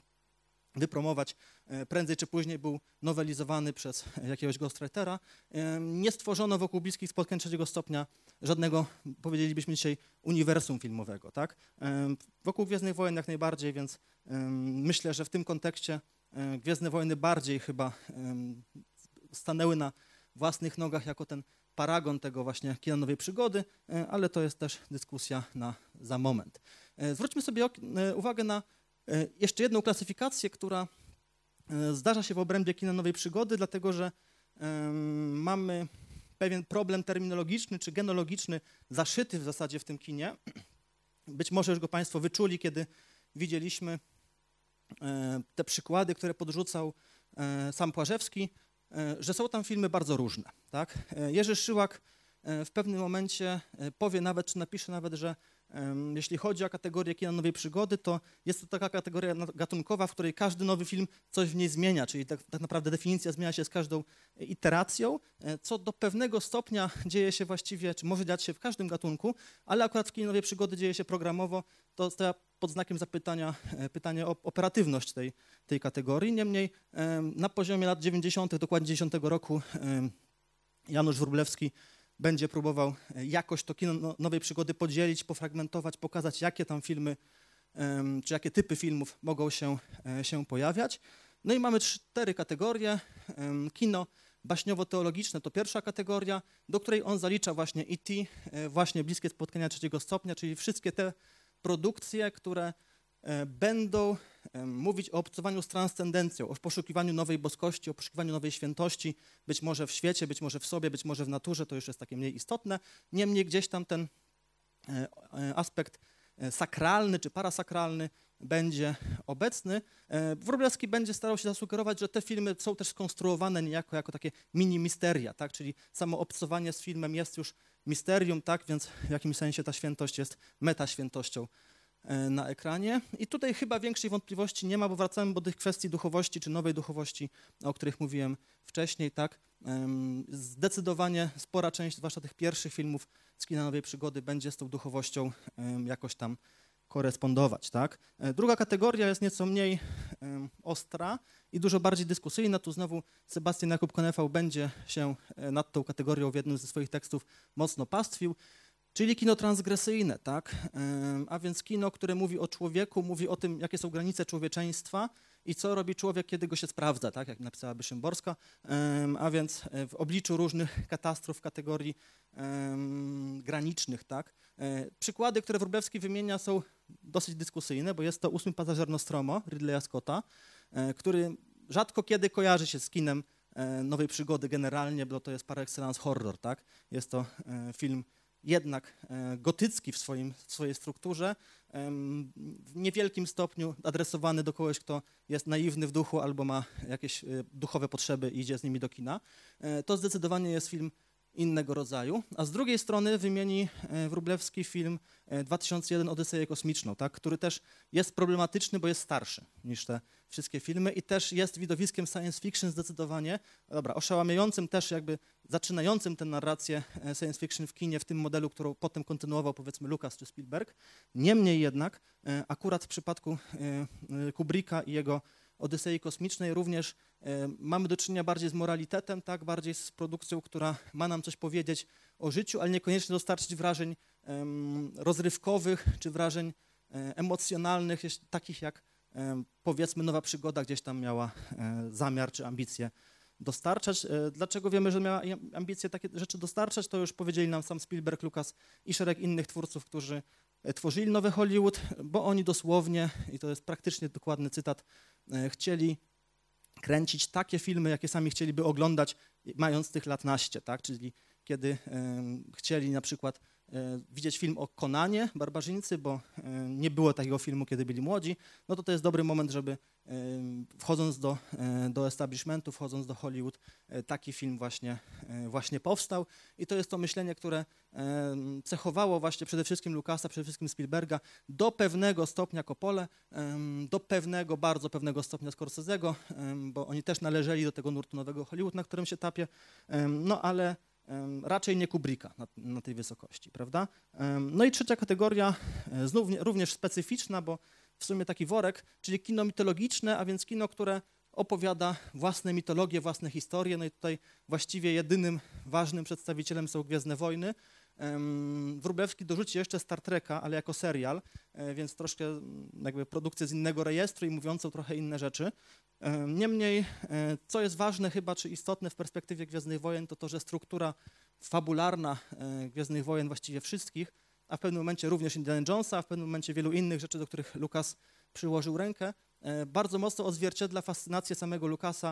wypromować, prędzej czy później był nowelizowany przez jakiegoś ghostwritera. Nie stworzono wokół Bliskich Spotkań trzeciego stopnia żadnego, powiedzielibyśmy dzisiaj, uniwersum filmowego, tak? Wokół Gwiezdnych Wojen jak najbardziej, więc myślę, że w tym kontekście Gwiezdne Wojny bardziej chyba stanęły na własnych nogach jako ten paragon tego właśnie kina nowej przygody, ale to jest też dyskusja na za moment. Zwróćmy sobie uwagę na jeszcze jedną klasyfikację, która zdarza się w obrębie kina nowej przygody, dlatego że mamy pewien problem terminologiczny czy genologiczny zaszyty w zasadzie w tym kinie. Być może już go Państwo wyczuli, kiedy widzieliśmy te przykłady, które podrzucał sam Płażewski, że są tam filmy bardzo różne. Tak? Jerzy Szyłak w pewnym momencie powie nawet, czy napisze nawet, że jeśli chodzi o kategorię kina nowej przygody, to jest to taka kategoria gatunkowa, w której każdy nowy film coś w niej zmienia, czyli tak, tak naprawdę definicja zmienia się z każdą iteracją, co do pewnego stopnia dzieje się właściwie, czy może dziać się w każdym gatunku, ale akurat w kinie nowej przygody dzieje się programowo, to stawia pod znakiem zapytania pytanie o operatywność tej, tej kategorii. Niemniej na poziomie lat dziewięćdziesiątych, dokładnie dziewięćdziesiątego roku Janusz Wróblewski będzie próbował jakoś to kino nowej przygody podzielić, pofragmentować, pokazać, jakie tam filmy, czy jakie typy filmów mogą się, się pojawiać. No i mamy cztery kategorie. Kino baśniowo-teologiczne to pierwsza kategoria, do której on zalicza właśnie E T, właśnie Bliskie Spotkania Trzeciego Stopnia, czyli wszystkie te produkcje, które będą mówić o obcowaniu z transcendencją, o poszukiwaniu nowej boskości, o poszukiwaniu nowej świętości, być może w świecie, być może w sobie, być może w naturze, to już jest takie mniej istotne. Niemniej gdzieś tam ten aspekt sakralny czy parasakralny będzie obecny. Wróblewski będzie starał się zasugerować, że te filmy są też skonstruowane niejako jako takie mini misteria, tak? Czyli samo obcowanie z filmem jest już misterium, tak? Więc w jakimś sensie ta świętość jest metaświętością na ekranie. I tutaj chyba większej wątpliwości nie ma, bo wracamy do tych kwestii duchowości czy nowej duchowości, o których mówiłem wcześniej, tak? Zdecydowanie spora część, zwłaszcza tych pierwszych filmów z kina nowej przygody, będzie z tą duchowością jakoś tam korespondować, tak? Druga kategoria jest nieco mniej ostra i dużo bardziej dyskusyjna. Tu znowu Sebastian Jakub Konefał będzie się nad tą kategorią w jednym ze swoich tekstów mocno pastwił. Czyli kino transgresyjne, tak? A więc kino, które mówi o człowieku, mówi o tym, jakie są granice człowieczeństwa i co robi człowiek, kiedy go się sprawdza, tak? Jak napisałaby Szymborska. A więc w obliczu różnych katastrof kategorii granicznych, tak? Przykłady, które Wróblewski wymienia, są dosyć dyskusyjne, bo jest to Ósmy pasażer Nostromo Ridleya Scotta, który rzadko kiedy kojarzy się z kinem nowej przygody generalnie, bo to jest par excellence horror, tak? Jest to film jednak gotycki w, swoim, w swojej strukturze, w niewielkim stopniu adresowany do kogoś, kto jest naiwny w duchu albo ma jakieś duchowe potrzeby i idzie z nimi do kina. To zdecydowanie jest film innego rodzaju. A z drugiej strony wymieni Wróblewski film dwa tysiące jeden Odyseję kosmiczną, tak, który też jest problematyczny, bo jest starszy niż te wszystkie filmy i też jest widowiskiem science fiction zdecydowanie, dobra, oszałamiającym też jakby zaczynającym tę narrację science fiction w kinie w tym modelu, którą potem kontynuował powiedzmy Lucas czy Spielberg. Niemniej jednak akurat w przypadku Kubricka i jego Odysei Kosmicznej również e, mamy do czynienia bardziej z moralitetem, tak, bardziej z produkcją, która ma nam coś powiedzieć o życiu, ale niekoniecznie dostarczyć wrażeń e, rozrywkowych czy wrażeń e, emocjonalnych, takich jak e, powiedzmy Nowa Przygoda gdzieś tam miała e, zamiar czy ambicje dostarczać. E, dlaczego wiemy, że miała ambicje takie rzeczy dostarczać, to już powiedzieli nam sam Spielberg, Lucas i szereg innych twórców, którzy tworzyli nowy Hollywood, bo oni dosłownie, i to jest praktycznie dokładny cytat, chcieli kręcić takie filmy, jakie sami chcieliby oglądać, mając tych lat naście, tak? Czyli kiedy e, chcieli na przykład e, widzieć film o Konanie, barbarzyńcy, bo e, nie było takiego filmu, kiedy byli młodzi, no to to jest dobry moment, żeby e, wchodząc do, e, do establishmentu, wchodząc do Hollywood, e, taki film właśnie, e, właśnie powstał. I to jest to myślenie, które e, cechowało właśnie przede wszystkim Lucasa, przede wszystkim Spielberga, do pewnego stopnia Coppolę, e, do pewnego, bardzo pewnego stopnia Scorsese'ego, e, bo oni też należeli do tego nurtu nowego Hollywood, na którym się tapie, e, no ale raczej nie Kubricka na, na tej wysokości, prawda? No i trzecia kategoria, znów również specyficzna, bo w sumie taki worek, czyli kino mitologiczne, a więc kino, które opowiada własne mitologie, własne historie. No i tutaj właściwie jedynym ważnym przedstawicielem są Gwiezdne Wojny. Wróblewski dorzuci jeszcze Star Treka, ale jako serial, więc troszkę jakby produkcję z innego rejestru i mówiącą trochę inne rzeczy. Niemniej, co jest ważne chyba, czy istotne w perspektywie Gwiezdnych Wojen, to to, że struktura fabularna Gwiezdnych Wojen, właściwie wszystkich, a w pewnym momencie również Indiana Jonesa, a w pewnym momencie wielu innych rzeczy, do których Lucas przyłożył rękę, bardzo mocno odzwierciedla fascynację samego Lucasa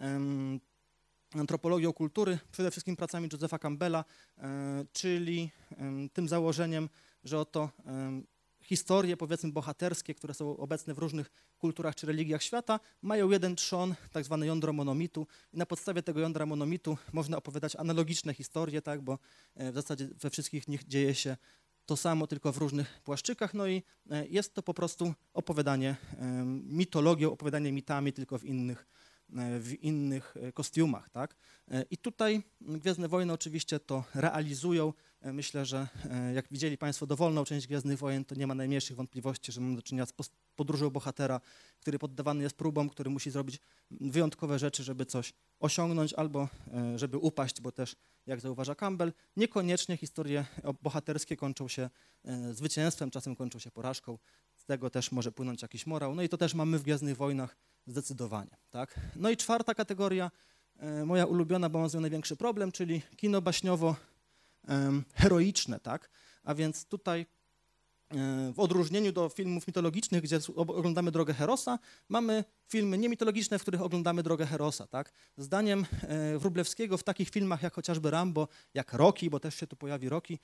antropologią kultury, przede wszystkim pracami Josepha Campbella, czyli tym założeniem, że oto historie, powiedzmy, bohaterskie, które są obecne w różnych kulturach czy religiach świata, mają jeden trzon, tak zwane jądro monomitu i na podstawie tego jądra monomitu można opowiadać analogiczne historie, tak, bo w zasadzie we wszystkich nich dzieje się to samo, tylko w różnych płaszczykach, no i jest to po prostu opowiadanie mitologią, opowiadanie mitami, tylko w innych, w innych kostiumach, tak. I tutaj Gwiezdne Wojny oczywiście to realizują. Myślę, że jak widzieli Państwo dowolną część Gwiezdnych Wojen, to nie ma najmniejszych wątpliwości, że mamy do czynienia z podróżą bohatera, który poddawany jest próbom, który musi zrobić wyjątkowe rzeczy, żeby coś osiągnąć albo żeby upaść, bo też, jak zauważa Campbell, niekoniecznie historie bohaterskie kończą się zwycięstwem, czasem kończą się porażką. Z tego też może płynąć jakiś morał. No i to też mamy w Gwiezdnych Wojnach zdecydowanie, tak. No i czwarta kategoria, moja ulubiona, bo mam z nią największy problem, czyli kino baśniowo heroiczne, tak, a więc tutaj w odróżnieniu do filmów mitologicznych, gdzie oglądamy drogę Herosa, mamy filmy niemitologiczne, w których oglądamy drogę Herosa, tak. Zdaniem Wróblewskiego w takich filmach jak chociażby Rambo, jak Rocky, bo też się tu pojawi Rocky,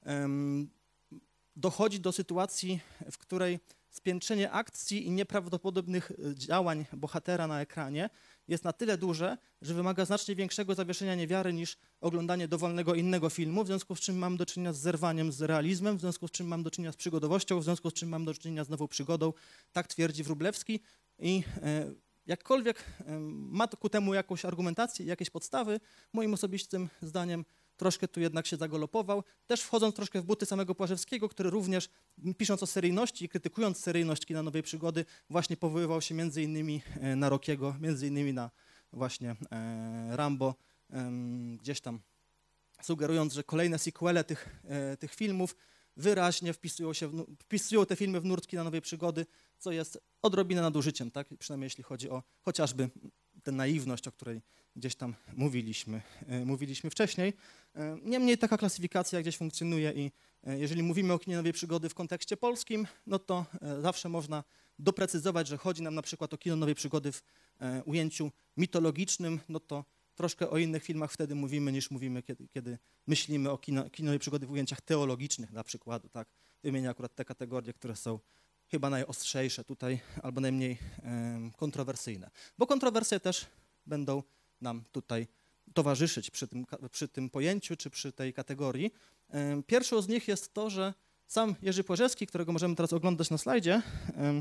dochodzi do sytuacji, w której spiętrzenie akcji i nieprawdopodobnych działań bohatera na ekranie jest na tyle duże, że wymaga znacznie większego zawieszenia niewiary niż oglądanie dowolnego innego filmu, w związku z czym mam do czynienia z zerwaniem z realizmem, w związku z czym mam do czynienia z przygodowością, w związku z czym mam do czynienia z nową przygodą. Tak twierdzi Wróblewski i e, jakkolwiek e, ma ku temu jakąś argumentację, jakieś podstawy, moim osobistym zdaniem troszkę tu jednak się zagalopował, też wchodząc troszkę w buty samego Płażewskiego, który również, pisząc o seryjności i krytykując seryjność kina Nowej Przygody, właśnie powoływał się między innymi na Rockiego, między innymi na właśnie Rambo, gdzieś tam sugerując, że kolejne sequele tych, tych filmów wyraźnie wpisują się, w, wpisują te filmy w nurt kina Nowej Przygody, co jest odrobinę nadużyciem, tak? Przynajmniej jeśli chodzi o chociażby tę naiwność, o której gdzieś tam mówiliśmy, mówiliśmy wcześniej. Niemniej taka klasyfikacja gdzieś funkcjonuje i jeżeli mówimy o kinie Nowej Przygody w kontekście polskim, no to zawsze można doprecyzować, że chodzi nam na przykład o kino Nowej Przygody w ujęciu mitologicznym, no to troszkę o innych filmach wtedy mówimy, niż mówimy, kiedy, kiedy myślimy o kino, kino Nowej Przygody w ujęciach teologicznych, dla przykładu, tak. Wymienię akurat te kategorie, które są chyba najostrzejsze tutaj, albo najmniej e, kontrowersyjne. Bo kontrowersje też będą nam tutaj towarzyszyć przy tym, przy tym pojęciu, czy przy tej kategorii. E, pierwszą z nich jest to, że sam Jerzy Płażewski, którego możemy teraz oglądać na slajdzie, e,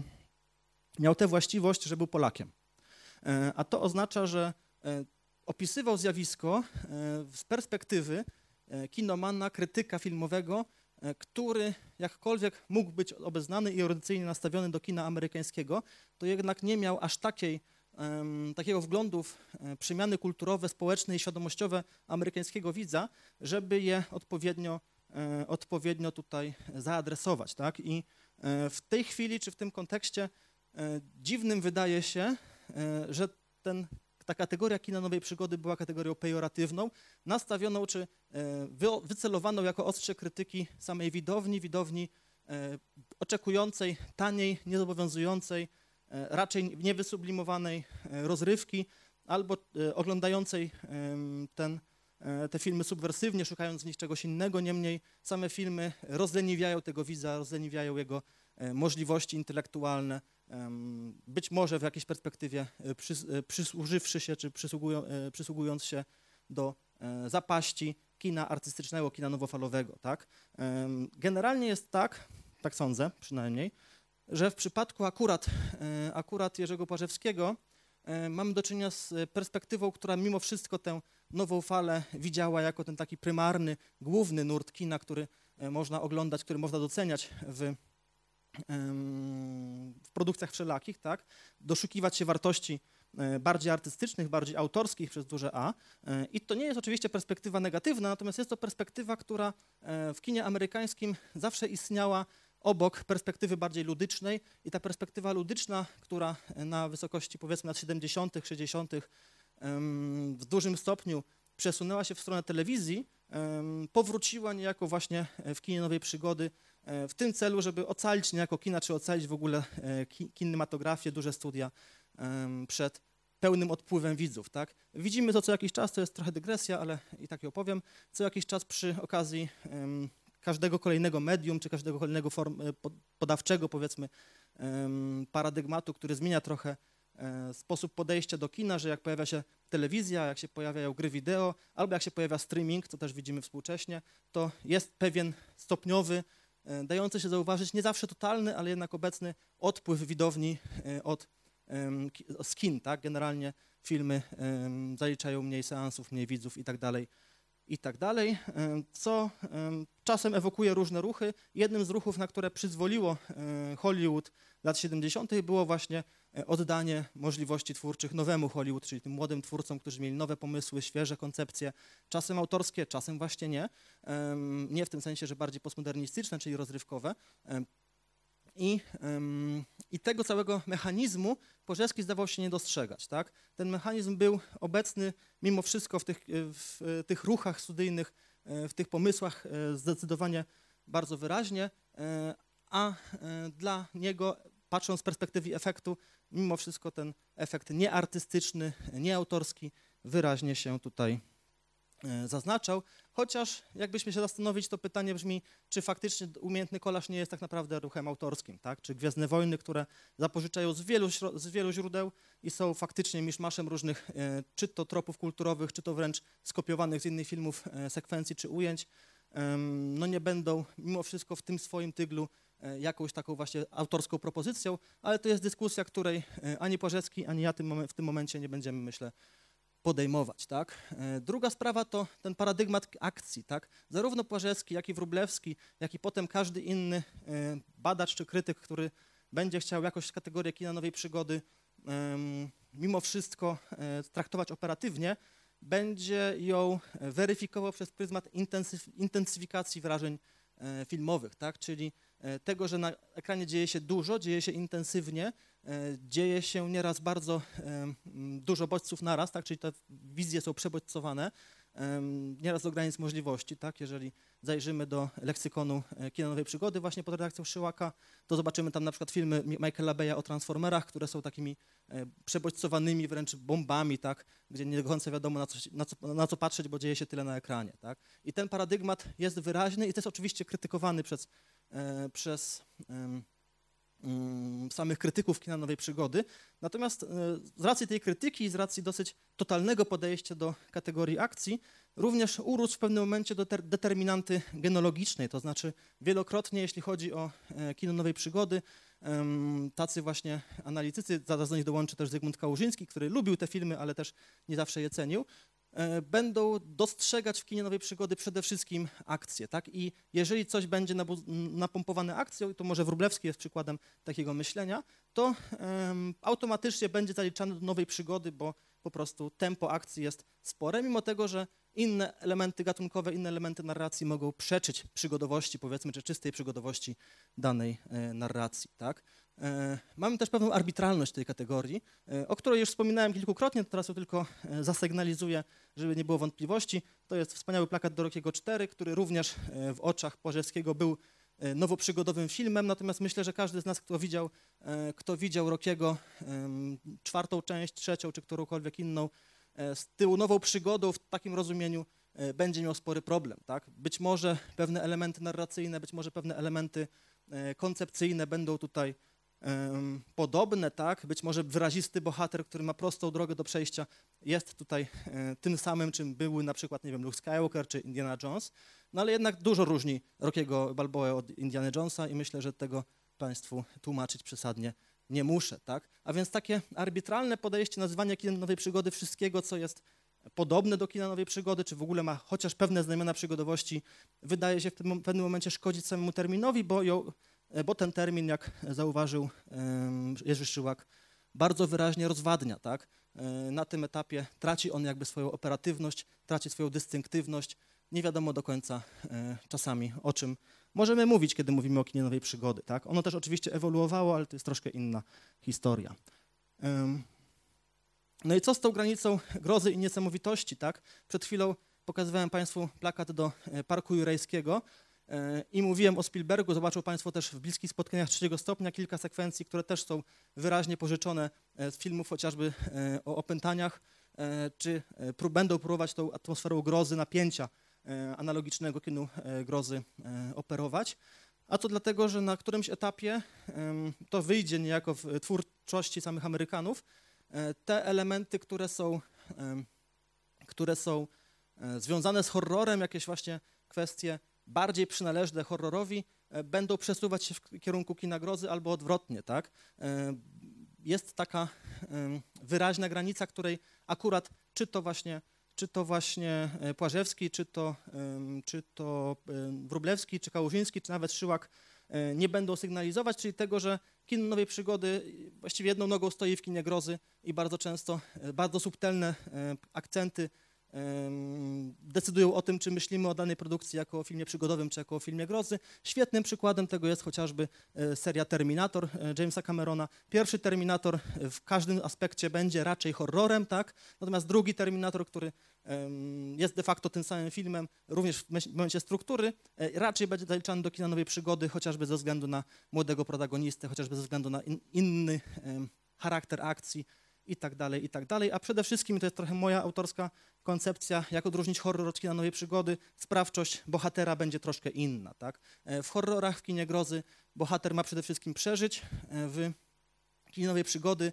miał tę właściwość, że był Polakiem. E, a to oznacza, że e, opisywał zjawisko e, z perspektywy e, kinomana, krytyka filmowego, który jakkolwiek mógł być obeznany i erudycyjnie nastawiony do kina amerykańskiego, to jednak nie miał aż takiej, um, takiego wglądu w um, przemiany kulturowe, społeczne i świadomościowe amerykańskiego widza, żeby je odpowiednio, um, odpowiednio tutaj zaadresować, tak? I um, w tej chwili, czy w tym kontekście um, dziwnym wydaje się, um, że ten ta kategoria kina Nowej Przygody była kategorią pejoratywną, nastawioną czy wycelowaną jako ostrze krytyki samej widowni, widowni oczekującej taniej, niezobowiązującej, raczej niewysublimowanej rozrywki albo oglądającej ten, te filmy subwersywnie, szukając w nich czegoś innego. Niemniej same filmy rozleniwiają tego widza, rozleniwiają jego możliwości intelektualne, być może w jakiejś perspektywie przys przysłużywszy się, czy przysługują, przysługując się do zapaści kina artystycznego, kina nowofalowego, tak? Generalnie jest tak, tak sądzę przynajmniej, że w przypadku akurat, akurat Jerzego Płażewskiego mamy do czynienia z perspektywą, która mimo wszystko tę nową falę widziała jako ten taki prymarny, główny nurt kina, który można oglądać, który można doceniać w w produkcjach wszelakich, tak, doszukiwać się wartości bardziej artystycznych, bardziej autorskich przez duże A. I to nie jest oczywiście perspektywa negatywna, natomiast jest to perspektywa, która w kinie amerykańskim zawsze istniała obok perspektywy bardziej ludycznej i ta perspektywa ludyczna, która na wysokości powiedzmy lat siedemdziesiątych, sześćdziesiątych w dużym stopniu przesunęła się w stronę telewizji, powróciła niejako właśnie w kinie nowej przygody w tym celu, żeby ocalić niejako kina, czy ocalić w ogóle kinematografię, duże studia przed pełnym odpływem widzów. Tak? Widzimy to co jakiś czas, to jest trochę dygresja, ale i tak ją powiem, co jakiś czas przy okazji każdego kolejnego medium, czy każdego kolejnego form, podawczego, powiedzmy, paradygmatu, który zmienia trochę sposób podejścia do kina, że jak pojawia się telewizja, jak się pojawiają gry wideo, albo jak się pojawia streaming, co też widzimy współcześnie, to jest pewien stopniowy, dający się zauważyć, nie zawsze totalny, ale jednak obecny odpływ widowni od z kin, tak? Generalnie filmy zaliczają mniej seansów, mniej widzów i tak dalej, i tak dalej, co czasem ewokuje różne ruchy. Jednym z ruchów, na które przyzwoliło Hollywood lat siedemdziesiątych było właśnie oddanie możliwości twórczych nowemu Hollywood, czyli tym młodym twórcom, którzy mieli nowe pomysły, świeże koncepcje, czasem autorskie, czasem właśnie nie. Nie w tym sensie, że bardziej postmodernistyczne, czyli rozrywkowe. I, ym, I tego całego mechanizmu Porzeszki zdawał się nie dostrzegać. Tak? Ten mechanizm był obecny mimo wszystko w tych, w tych ruchach studyjnych, w tych pomysłach zdecydowanie bardzo wyraźnie, a dla niego, patrząc z perspektywy efektu, mimo wszystko ten efekt nieartystyczny, nieautorski wyraźnie się tutaj zaznaczał, chociaż jakbyśmy się zastanowić, to pytanie brzmi, czy faktycznie Umiejętny Kolaż nie jest tak naprawdę ruchem autorskim, tak? Czy Gwiezdne Wojny, które zapożyczają z wielu, z wielu źródeł i są faktycznie miszmaszem różnych, czy to tropów kulturowych, czy to wręcz skopiowanych z innych filmów sekwencji czy ujęć, no nie będą mimo wszystko w tym swoim tyglu jakąś taką właśnie autorską propozycją, ale to jest dyskusja, której ani Porzecki, ani ja w tym momencie nie będziemy, myślę, podejmować, tak? Druga sprawa to ten paradygmat akcji, tak? Zarówno Płażecki, jak i Wróblewski, jak i potem każdy inny badacz czy krytyk, który będzie chciał jakoś kategorię kina nowej przygody mimo wszystko traktować operatywnie, będzie ją weryfikował przez pryzmat intensyf- intensyfikacji wrażeń filmowych, tak? Czyli tego, że na ekranie dzieje się dużo, dzieje się intensywnie, dzieje się nieraz bardzo dużo bodźców naraz, tak? Czyli te wizje są przebodźcowane, nieraz do granic możliwości, tak? Jeżeli zajrzymy do leksykonu kina nowej przygody właśnie pod redakcją Szyłaka, to zobaczymy tam na przykład filmy Michaela Beya o Transformerach, które są takimi przebodźcowanymi wręcz bombami, tak? Gdzie nie do końca wiadomo na co, na, co, na co patrzeć, bo dzieje się tyle na ekranie, tak? I ten paradygmat jest wyraźny i to jest oczywiście krytykowany przez, e, przez e, samych krytyków kina nowej przygody. Natomiast z racji tej krytyki i z racji dosyć totalnego podejścia do kategorii akcji, również urósł w pewnym momencie do determinanty genologicznej, to znaczy wielokrotnie, jeśli chodzi o kino nowej przygody, tacy właśnie analitycy, zaraz do nich dołączy też Zygmunt Kałużyński, który lubił te filmy, ale też nie zawsze je cenił, będą dostrzegać w kinie nowej przygody przede wszystkim akcje, tak? I jeżeli coś będzie napompowane akcją, to może Wróblewski jest przykładem takiego myślenia, to um, automatycznie będzie zaliczany do nowej przygody, bo po prostu tempo akcji jest spore, mimo tego, że inne elementy gatunkowe, inne elementy narracji mogą przeczyć przygodowości, powiedzmy, czy czystej przygodowości danej e, narracji, tak? E, mamy też pewną arbitralność tej kategorii, e, o której już wspominałem kilkukrotnie, to teraz ją tylko e, zasygnalizuję, żeby nie było wątpliwości. To jest wspaniały plakat Dorokiego cztery, który również e, w oczach Płażewskiego był e, nowoprzygodowym filmem, natomiast myślę, że każdy z nas, kto widział, e, kto widział Rockiego e, czwartą część, trzecią, czy którąkolwiek inną, z tyłu nową przygodą w takim rozumieniu będzie miał spory problem, tak? Być może pewne elementy narracyjne, być może pewne elementy koncepcyjne będą tutaj um, podobne, tak? Być może wyrazisty bohater, który ma prostą drogę do przejścia, jest tutaj e, tym samym, czym były na przykład, nie wiem, Luke Skywalker czy Indiana Jones, no ale jednak dużo różni Rockiego Balboa od Indiana Jonesa i myślę, że tego Państwu tłumaczyć przesadnie nie muszę, tak? A więc takie arbitralne podejście, nazywanie kinem nowej przygody wszystkiego, co jest podobne do kina nowej przygody, czy w ogóle ma chociaż pewne znamiona przygodowości, wydaje się w tym pewnym momencie szkodzić samemu terminowi, bo, ją, bo ten termin, jak zauważył um, Jerzy Szyłak, bardzo wyraźnie rozwadnia, tak? Na tym etapie traci on jakby swoją operatywność, traci swoją dystynktywność. Nie wiadomo do końca czasami, o czym możemy mówić, kiedy mówimy o kinie nowej przygody, tak? Ono też oczywiście ewoluowało, ale to jest troszkę inna historia. No i co z tą granicą grozy i niesamowitości, tak? Przed chwilą pokazywałem Państwu plakat do Parku Jurajskiego i mówiłem o Spielbergu. Zobaczą Państwo też w Bliskich Spotkaniach Trzeciego Stopnia kilka sekwencji, które też są wyraźnie pożyczone z filmów chociażby o opętaniach, czy prób, będą próbować tą atmosferą grozy, napięcia analogicznego kinu grozy operować. A to dlatego, że na którymś etapie to wyjdzie niejako w twórczości samych Amerykanów, te elementy, które są, które są związane z horrorem, jakieś właśnie kwestie bardziej przynależne horrorowi, będą przesuwać się w kierunku kina grozy albo odwrotnie, tak? Jest taka wyraźna granica, której akurat czy to właśnie, czy to właśnie Płażewski, czy to, czy to Wróblewski, czy Kałużyński, czy nawet Szyłak nie będą sygnalizować, czyli tego, że kino nowej przygody właściwie jedną nogą stoi w kinie grozy i bardzo często bardzo subtelne akcenty decydują o tym, czy myślimy o danej produkcji jako o filmie przygodowym, czy jako o filmie grozy. Świetnym przykładem tego jest chociażby seria Terminator Jamesa Camerona. Pierwszy Terminator w każdym aspekcie będzie raczej horrorem, tak? Natomiast drugi Terminator, który jest de facto tym samym filmem, również w momencie struktury, raczej będzie zaliczany do kina nowej przygody, chociażby ze względu na młodego protagonistę, chociażby ze względu na in, inny charakter akcji, i tak dalej, i tak dalej, a przede wszystkim, to jest trochę moja autorska koncepcja, jak odróżnić horror od kina nowej przygody, sprawczość bohatera będzie troszkę inna, tak? W horrorach, w kinie grozy bohater ma przede wszystkim przeżyć, w kinie nowej przygody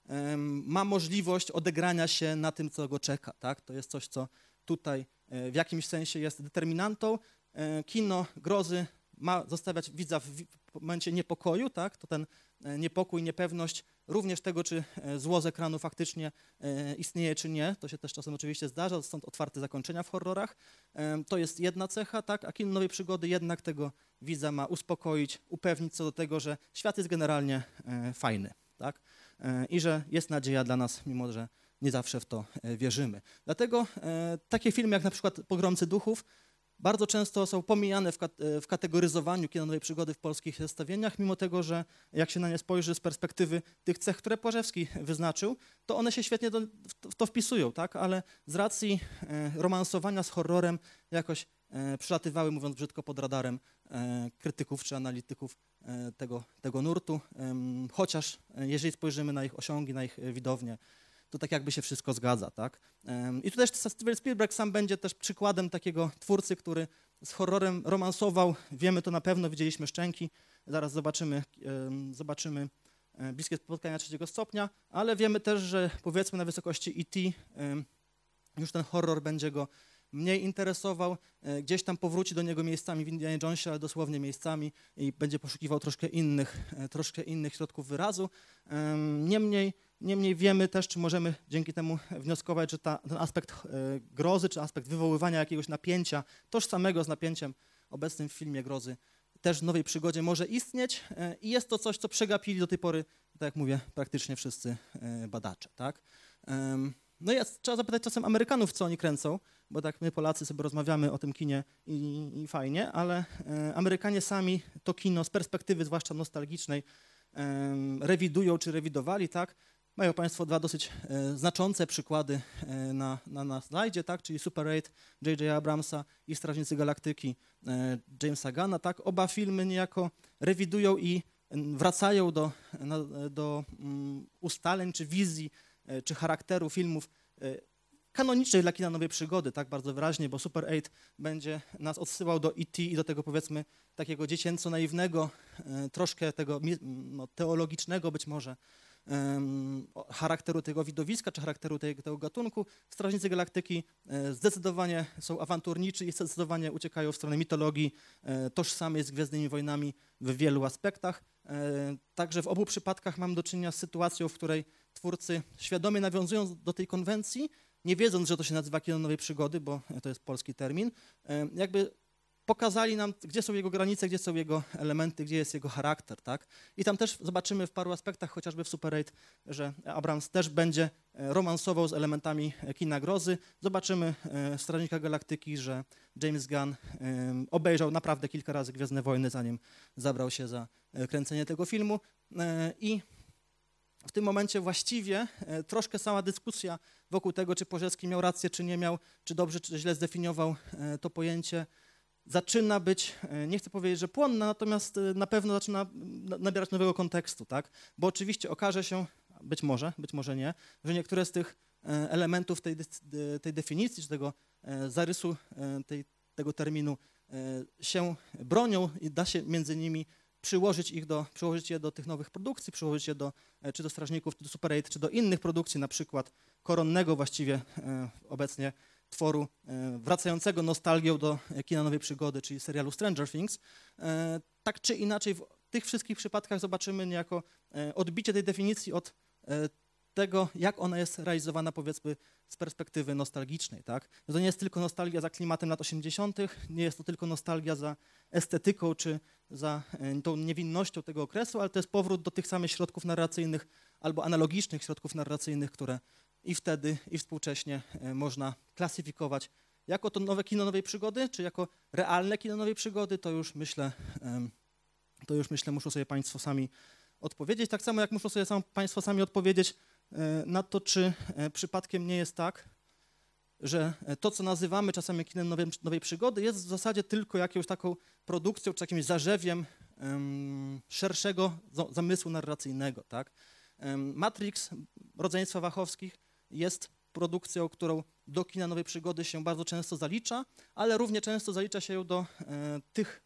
ma możliwość odegrania się na tym, co go czeka, tak? To jest coś, co tutaj w jakimś sensie jest determinantą. Kino grozy ma zostawiać widza w momencie niepokoju, tak? To ten niepokój, niepewność również tego, czy zło z ekranu faktycznie istnieje, czy nie. To się też czasem oczywiście zdarza, stąd otwarte zakończenia w horrorach. To jest jedna cecha, tak? A kino nowej przygody jednak tego widza ma uspokoić, upewnić co do tego, że świat jest generalnie fajny, tak? I że jest nadzieja dla nas, mimo że nie zawsze w to wierzymy. Dlatego takie filmy jak na przykład Pogromcy Duchów bardzo często są pomijane w, kat w kategoryzowaniu kina nowej przygody w polskich zestawieniach, mimo tego, że jak się na nie spojrzy z perspektywy tych cech, które Płażewski wyznaczył, to one się świetnie do, w to wpisują, tak? Ale z racji e, romansowania z horrorem jakoś e, przelatywały, mówiąc brzydko, pod radarem e, krytyków czy analityków e, tego, tego nurtu, e, chociaż e, jeżeli spojrzymy na ich osiągi, na ich widownię, to tak jakby się wszystko zgadza, tak? I tu też Steven Spielberg sam będzie też przykładem takiego twórcy, który z horrorem romansował. Wiemy to na pewno, widzieliśmy Szczęki, zaraz zobaczymy, zobaczymy Bliskie Spotkania Trzeciego Stopnia, ale wiemy też, że powiedzmy na wysokości E T już ten horror będzie go mniej interesował, gdzieś tam powróci do niego miejscami w Indianie Jonesie, ale dosłownie miejscami i będzie poszukiwał troszkę innych, troszkę innych środków wyrazu. Niemniej, niemniej wiemy też, czy możemy dzięki temu wnioskować, że ta, ten aspekt grozy, czy aspekt wywoływania jakiegoś napięcia, tożsamego z napięciem obecnym w filmie grozy, też w nowej przygodzie może istnieć i jest to coś, co przegapili do tej pory, tak jak mówię, praktycznie wszyscy badacze, tak? No i trzeba zapytać czasem Amerykanów, co oni kręcą, bo tak my Polacy sobie rozmawiamy o tym kinie i, i fajnie, ale e, Amerykanie sami to kino z perspektywy zwłaszcza nostalgicznej e, rewidują czy rewidowali, tak? Mają Państwo dwa dosyć e, znaczące przykłady e, na, na, na slajdzie, tak? Czyli Super eight J J Abramsa i Strażnicy Galaktyki e, Jamesa Gunna, tak? Oba filmy niejako rewidują i wracają do, na, do um, ustaleń czy wizji czy charakteru filmów kanonicznych dla kina nowej przygody, tak bardzo wyraźnie, bo Super eight będzie nas odsyłał do E T i do tego powiedzmy takiego dziecięco-naiwnego, troszkę tego no, teologicznego być może um, charakteru tego widowiska, czy charakteru tego, tego gatunku. Strażnicy Galaktyki zdecydowanie są awanturniczy i zdecydowanie uciekają w stronę mitologii tożsamej z Gwiezdnymi Wojnami w wielu aspektach. Także w obu przypadkach mam do czynienia z sytuacją, w której twórcy świadomie nawiązują do tej konwencji, nie wiedząc, że to się nazywa kino nowej przygody, bo to jest polski termin, jakby pokazali nam, gdzie są jego granice, gdzie są jego elementy, gdzie jest jego charakter, tak? I tam też zobaczymy w paru aspektach, chociażby w Super eight, że Abrams też będzie romansował z elementami kina grozy. Zobaczymy w Strażnika Galaktyki, że James Gunn obejrzał naprawdę kilka razy Gwiezdne Wojny, zanim zabrał się za kręcenie tego filmu. I w tym momencie właściwie troszkę sama dyskusja wokół tego, czy Płozielski miał rację, czy nie miał, czy dobrze, czy źle zdefiniował to pojęcie, zaczyna być, nie chcę powiedzieć, że płonna, natomiast na pewno zaczyna nabierać nowego kontekstu, tak? Bo oczywiście okaże się, być może, być może nie, że niektóre z tych elementów tej, tej definicji, czy tego zarysu tej, tego terminu się bronią i da się między nimi przyłożyć ich do, przyłożyć je do tych nowych produkcji, przyłożyć je do, czy do Strażników, czy do Super eight, czy do innych produkcji, na przykład koronnego właściwie obecnie tworu wracającego nostalgią do kina nowej przygody, czyli serialu Stranger Things. Tak czy inaczej w tych wszystkich przypadkach zobaczymy niejako odbicie tej definicji od tego, jak ona jest realizowana, powiedzmy, z perspektywy nostalgicznej, tak? To nie jest tylko nostalgia za klimatem lat osiemdziesiątych, nie jest to tylko nostalgia za estetyką, czy za tą niewinnością tego okresu, ale to jest powrót do tych samych środków narracyjnych albo analogicznych środków narracyjnych, które i wtedy, i współcześnie można klasyfikować jako to nowe kino nowej przygody, czy jako realne kino nowej przygody, to już myślę, to już myślę, muszą sobie Państwo sami odpowiedzieć. Tak samo jak muszą sobie sam, Państwo sami odpowiedzieć na to, czy przypadkiem nie jest tak, że to, co nazywamy czasami kinem nowej, nowej przygody, jest w zasadzie tylko jakąś taką produkcją, czy jakimś zarzewiem um, szerszego zamysłu narracyjnego, tak? Um, Matrix rodzeństwa Wachowskich jest produkcją, którą do kina nowej przygody się bardzo często zalicza, ale równie często zalicza się ją do e, tych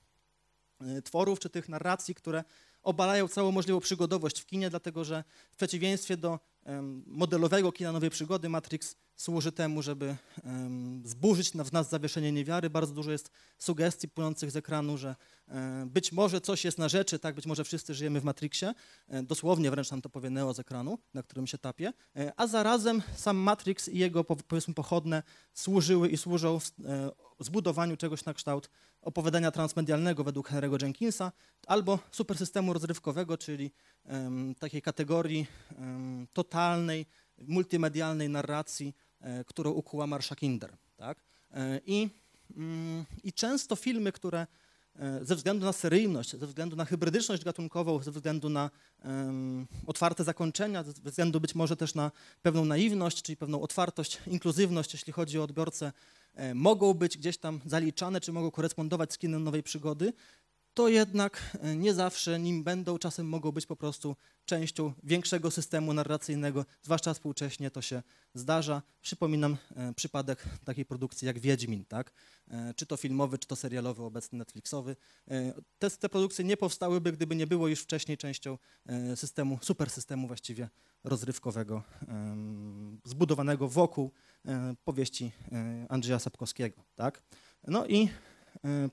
e, tworów, czy tych narracji, które obalają całą możliwą przygodowość w kinie, dlatego że w przeciwieństwie do um, modelowego kina nowej przygody Matrix służy temu, żeby um, zburzyć w nas zawieszenie niewiary. Bardzo dużo jest sugestii płynących z ekranu, że um, być może coś jest na rzeczy, tak, być może wszyscy żyjemy w Matrixie, um, dosłownie wręcz nam to powie Neo z ekranu, na którym się tapie, um, a zarazem sam Matrix i jego, powiedzmy, pochodne służyły i służą w, um, zbudowaniu czegoś na kształt opowiadania transmedialnego według Henry'ego Jenkinsa albo supersystemu rozrywkowego, czyli um, takiej kategorii um, totalnej, multimedialnej narracji, e, którą ukuła Marsha Kinder. Tak? E, i, mm, I często filmy, które e, ze względu na seryjność, ze względu na hybrydyczność gatunkową, ze względu na um, otwarte zakończenia, ze względu być może też na pewną naiwność, czyli pewną otwartość, inkluzywność, jeśli chodzi o odbiorcę, e, mogą być gdzieś tam zaliczane, czy mogą korespondować z kinem nowej przygody, to jednak nie zawsze nim będą, czasem mogą być po prostu częścią większego systemu narracyjnego, zwłaszcza współcześnie to się zdarza. Przypominam e, przypadek takiej produkcji jak Wiedźmin, tak? E, czy to filmowy, czy to serialowy, obecny Netflixowy. E, te, te produkcje nie powstałyby, gdyby nie było już wcześniej częścią e, systemu, supersystemu właściwie rozrywkowego, e, zbudowanego wokół e, powieści e, Andrzeja Sapkowskiego, tak? No i e,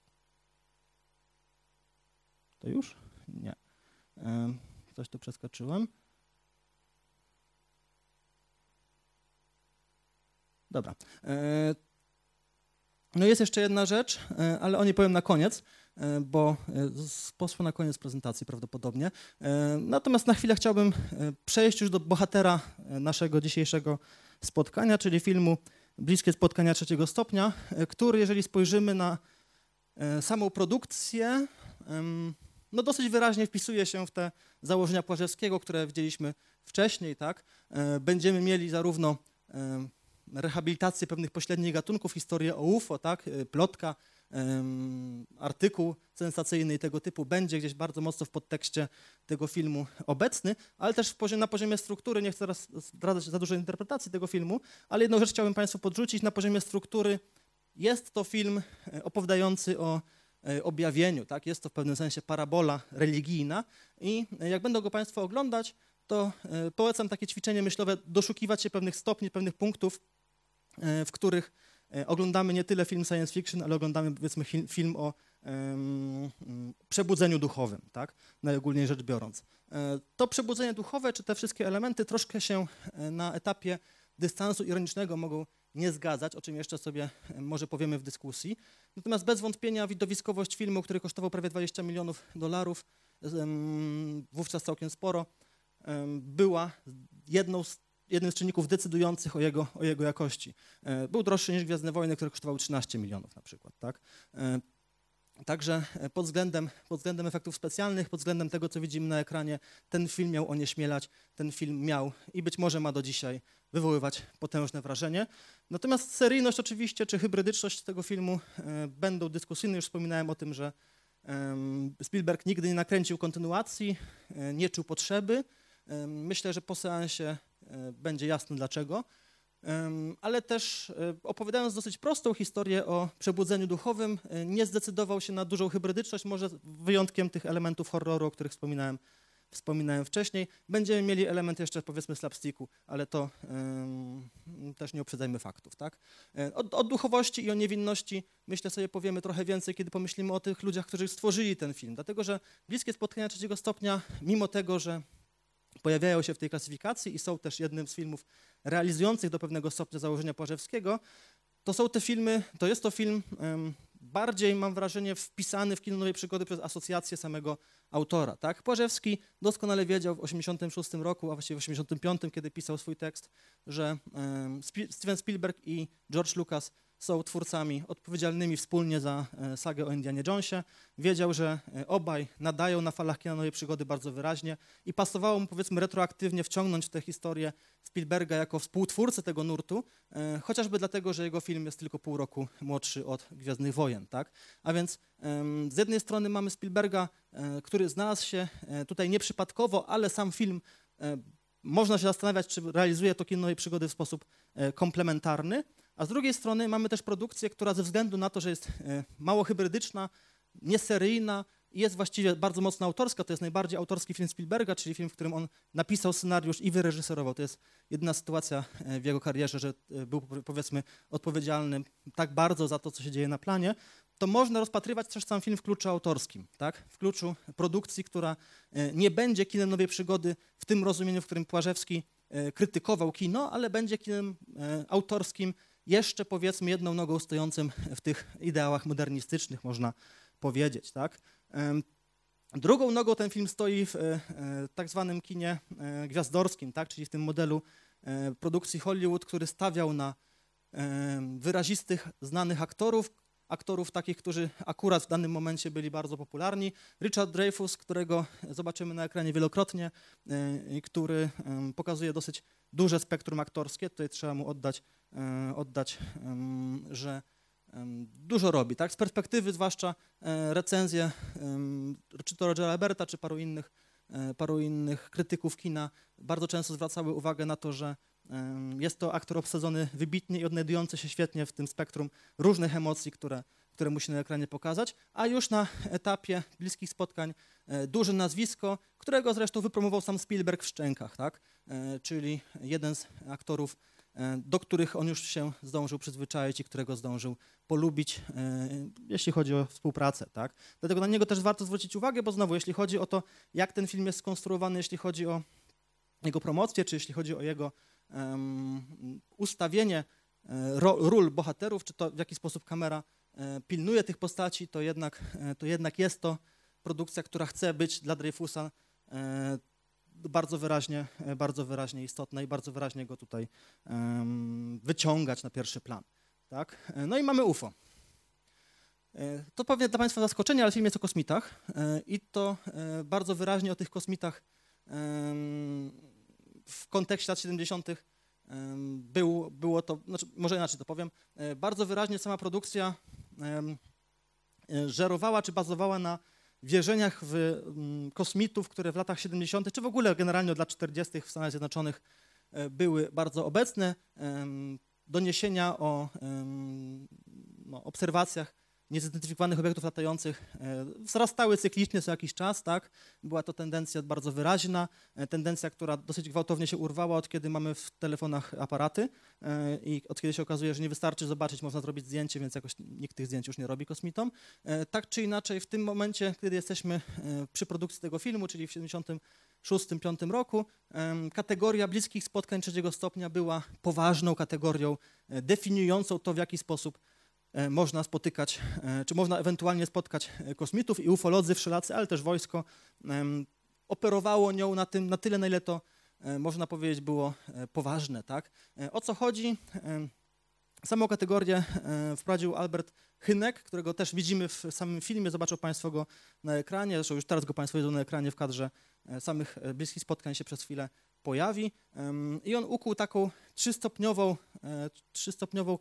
to już? Nie. Coś tu przeskoczyłem. Dobra. No jest jeszcze jedna rzecz, ale o niej powiem na koniec, bo poszło na koniec prezentacji prawdopodobnie. Natomiast na chwilę chciałbym przejść już do bohatera naszego dzisiejszego spotkania, czyli filmu Bliskie spotkania trzeciego stopnia, który, jeżeli spojrzymy na samą produkcję, no dosyć wyraźnie wpisuje się w te założenia Płażewskiego, które widzieliśmy wcześniej, tak? Będziemy mieli zarówno rehabilitację pewnych pośrednich gatunków, historię o U F O, tak? Plotka, artykuł sensacyjny i tego typu będzie gdzieś bardzo mocno w podtekście tego filmu obecny, ale też w poziom, na poziomie struktury, nie chcę teraz zdradzać za dużo interpretacji tego filmu, ale jedną rzecz chciałbym Państwu podrzucić, na poziomie struktury jest to film opowiadający o objawieniu, tak? Jest to w pewnym sensie parabola religijna i jak będą go Państwo oglądać, to polecam takie ćwiczenie myślowe, doszukiwać się pewnych stopni, pewnych punktów, w których oglądamy nie tyle film science fiction, ale oglądamy, powiedzmy, film o um, przebudzeniu duchowym, tak? Najogólniej rzecz biorąc. To przebudzenie duchowe, czy te wszystkie elementy troszkę się na etapie dystansu ironicznego mogą nie zgadzać, o czym jeszcze sobie może powiemy w dyskusji. Natomiast bez wątpienia widowiskowość filmu, który kosztował prawie dwadzieścia milionów dolarów, wówczas całkiem sporo, była jedną z, jednym z czynników decydujących o jego, o jego jakości. Był droższy niż Gwiezdne Wojny, które kosztowały trzynaście milionów na przykład, tak? Także pod względem, pod względem efektów specjalnych, pod względem tego, co widzimy na ekranie, ten film miał onieśmielać, ten film miał i być może ma do dzisiaj wywoływać potężne wrażenie. Natomiast seryjność oczywiście, czy hybrydyczność tego filmu e, będą dyskusyjne. Już wspominałem o tym, że e, Spielberg nigdy nie nakręcił kontynuacji, e, nie czuł potrzeby. E, myślę, że po seansie e, będzie jasne dlaczego. Ale też opowiadając dosyć prostą historię o przebudzeniu duchowym, nie zdecydował się na dużą hybrydyczność, może wyjątkiem tych elementów horroru, o których wspominałem, wspominałem wcześniej. Będziemy mieli element jeszcze, powiedzmy, slapsticku, ale to um, też nie uprzedzajmy faktów, tak? Od, od duchowości i o niewinności myślę sobie powiemy trochę więcej, kiedy pomyślimy o tych ludziach, którzy stworzyli ten film, dlatego że Bliskie Spotkania Trzeciego Stopnia, mimo tego, że pojawiają się w tej klasyfikacji i są też jednym z filmów realizujących do pewnego stopnia założenia Płażewskiego, to są te filmy, to jest to film um, bardziej, mam wrażenie, wpisany w kino nowej przygody przez asocjację samego autora. Tak? Płażewski doskonale wiedział w osiemdziesiątym szóstym roku, a właściwie w osiemdziesiątym piątym, kiedy pisał swój tekst, że um, Steven Spielberg i George Lucas są twórcami odpowiedzialnymi wspólnie za e, sagę o Indianie Jonesie. Wiedział, że e, obaj nadają na falach kina nowej przygody bardzo wyraźnie i pasowało mu, powiedzmy, retroaktywnie wciągnąć w tę historię Spielberga jako współtwórcę tego nurtu, e, chociażby dlatego, że jego film jest tylko pół roku młodszy od Gwiezdnych Wojen. Tak? A więc e, z jednej strony mamy Spielberga, e, który znalazł się e, tutaj nieprzypadkowo, ale sam film e, można się zastanawiać, czy realizuje to kino nowej przygody w sposób e, komplementarny, a z drugiej strony mamy też produkcję, która ze względu na to, że jest e, mało hybrydyczna, nieseryjna i jest właściwie bardzo mocno autorska, to jest najbardziej autorski film Spielberga, czyli film, w którym on napisał scenariusz i wyreżyserował. To jest jedyna sytuacja e, w jego karierze, że e, był, powiedzmy, odpowiedzialny tak bardzo za to, co się dzieje na planie. To można rozpatrywać też sam film w kluczu autorskim, tak? W kluczu produkcji, która e, nie będzie kinem nowej przygody w tym rozumieniu, w którym Płażewski e, krytykował kino, ale będzie kinem e, autorskim, jeszcze, powiedzmy, jedną nogą stojącym w tych ideałach modernistycznych, można powiedzieć, tak? Drugą nogą ten film stoi w tak zwanym kinie gwiazdorskim, tak? Czyli w tym modelu produkcji Hollywood, który stawiał na wyrazistych, znanych aktorów, aktorów takich, którzy akurat w danym momencie byli bardzo popularni. Richard Dreyfuss, którego zobaczymy na ekranie wielokrotnie i który pokazuje dosyć duże spektrum aktorskie. Tutaj trzeba mu oddać, oddać że dużo robi. Tak? Z perspektywy zwłaszcza recenzje czy to Rogera Eberta, czy paru innych, paru innych krytyków kina bardzo często zwracały uwagę na to, że jest to aktor obsadzony wybitnie i odnajdujący się świetnie w tym spektrum różnych emocji, które, które musi na ekranie pokazać, a już na etapie Bliskich Spotkań duże nazwisko, którego zresztą wypromował sam Spielberg w Szczękach, tak? Czyli jeden z aktorów, do których on już się zdążył przyzwyczaić i którego zdążył polubić, jeśli chodzi o współpracę. Tak? Dlatego na niego też warto zwrócić uwagę, bo znowu, jeśli chodzi o to, jak ten film jest skonstruowany, jeśli chodzi o jego promocję, czy jeśli chodzi o jego um, ustawienie ro, ról bohaterów, czy to w jaki sposób kamera e, pilnuje tych postaci, to jednak, e, to jednak jest to produkcja, która chce być dla Dreyfussa e, bardzo wyraźnie, bardzo wyraźnie istotna i bardzo wyraźnie go tutaj um, wyciągać na pierwszy plan. Tak? No i mamy U F O. To pewnie dla Państwa zaskoczenie, ale film jest o kosmitach i to bardzo wyraźnie o tych kosmitach w kontekście lat siedemdziesiątych był, było to, znaczy może inaczej to powiem, bardzo wyraźnie sama produkcja żerowała czy bazowała na wierzeniach w kosmitów, które w latach siedemdziesiątych, czy w ogóle generalnie od lat czterdziestych w Stanach Zjednoczonych były bardzo obecne. Doniesienia o no, obserwacjach niezidentyfikowanych obiektów latających wzrastały cyklicznie co jakiś czas, tak? Była to tendencja bardzo wyraźna, tendencja, która dosyć gwałtownie się urwała, od kiedy mamy w telefonach aparaty i od kiedy się okazuje, że nie wystarczy zobaczyć, można zrobić zdjęcie, więc jakoś nikt tych zdjęć już nie robi kosmitom. Tak czy inaczej, w tym momencie, kiedy jesteśmy przy produkcji tego filmu, czyli w siedemdziesiątym szóstym piątym roku, kategoria bliskich spotkań trzeciego stopnia była poważną kategorią definiującą to, w jaki sposób można spotykać, czy można ewentualnie spotkać kosmitów i ufolodzy wszelacy, ale też wojsko operowało nią na tym, na tyle, na ile to można powiedzieć było poważne, tak? O co chodzi? Samą kategorię wprowadził Albert Hynek, którego też widzimy w samym filmie, zobaczą Państwo go na ekranie, zresztą już teraz go Państwo widzą na ekranie w kadrze samych bliskich spotkań się przez chwilę pojawi i on ukuł taką trzystopniową, trzystopniową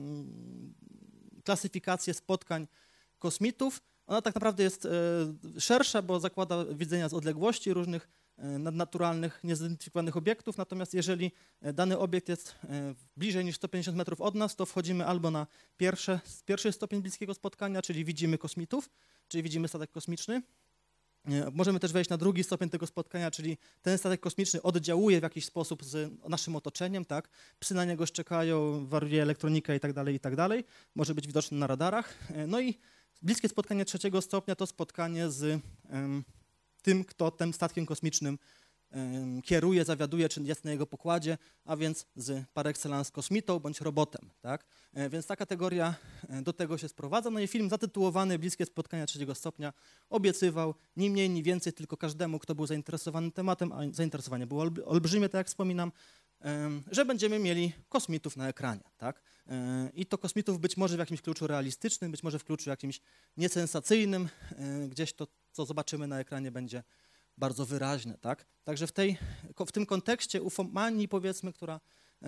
klasyfikację spotkań kosmitów. Ona tak naprawdę jest szersza, bo zakłada widzenia z odległości różnych nadnaturalnych, niezidentyfikowanych obiektów, natomiast jeżeli dany obiekt jest bliżej niż sto pięćdziesiąt metrów od nas, to wchodzimy albo na pierwsze, pierwszy stopień bliskiego spotkania, czyli widzimy kosmitów, czyli widzimy statek kosmiczny. Możemy też wejść na drugi stopień tego spotkania, czyli ten statek kosmiczny oddziałuje w jakiś sposób z naszym otoczeniem, tak? Psy na niego szczekają, wariuje elektronika i tak dalej, i tak dalej. Może być widoczny na radarach. No i bliskie spotkanie trzeciego stopnia to spotkanie z um, tym, kto tym statkiem kosmicznym um, kieruje, zawiaduje, czy jest na jego pokładzie, a więc z par excellence kosmitą bądź robotem, tak? Więc ta kategoria do tego się sprowadza. No i film zatytułowany Bliskie spotkania trzeciego stopnia obiecywał ni mniej, ni więcej, tylko każdemu, kto był zainteresowany tematem, a zainteresowanie było olbrzymie, tak jak wspominam, że będziemy mieli kosmitów na ekranie, tak? I to kosmitów być może w jakimś kluczu realistycznym, być może w kluczu jakimś niesensacyjnym, gdzieś to, co zobaczymy na ekranie, będzie bardzo wyraźne, tak? Także w, tej, w tym kontekście ufomanii, powiedzmy, która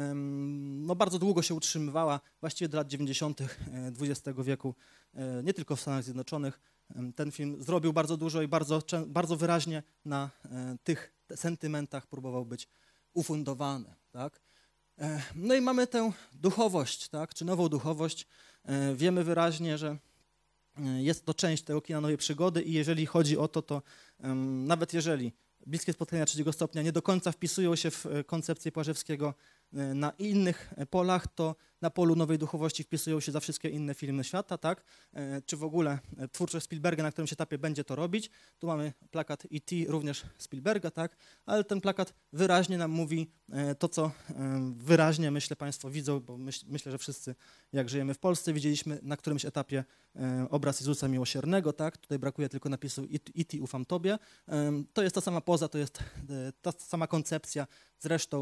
no, bardzo długo się utrzymywała, właściwie do lat dziewięćdziesiątych dwudziestego wieku, nie tylko w Stanach Zjednoczonych, ten film zrobił bardzo dużo i bardzo, bardzo wyraźnie na tych sentymentach próbował być ufundowany, tak? No i mamy tę duchowość, tak? Czy nową duchowość. Wiemy wyraźnie, że jest to część tego kina nowej przygody i jeżeli chodzi o to, to um, nawet jeżeli bliskie spotkania trzeciego stopnia nie do końca wpisują się w koncepcję Płażewskiego na innych polach, to na polu nowej duchowości wpisują się za wszystkie inne filmy świata, tak? Czy w ogóle twórczość Spielberga na którymś etapie będzie to robić. Tu mamy plakat E T również Spielberga, tak? Ale ten plakat wyraźnie nam mówi to, co wyraźnie, myślę, Państwo widzą, bo myśl, myślę, że wszyscy, jak żyjemy w Polsce, widzieliśmy na którymś etapie obraz Jezusa Miłosiernego, tak? Tutaj brakuje tylko napisu E T ufam Tobie. To jest ta sama poza, to jest ta sama koncepcja, zresztą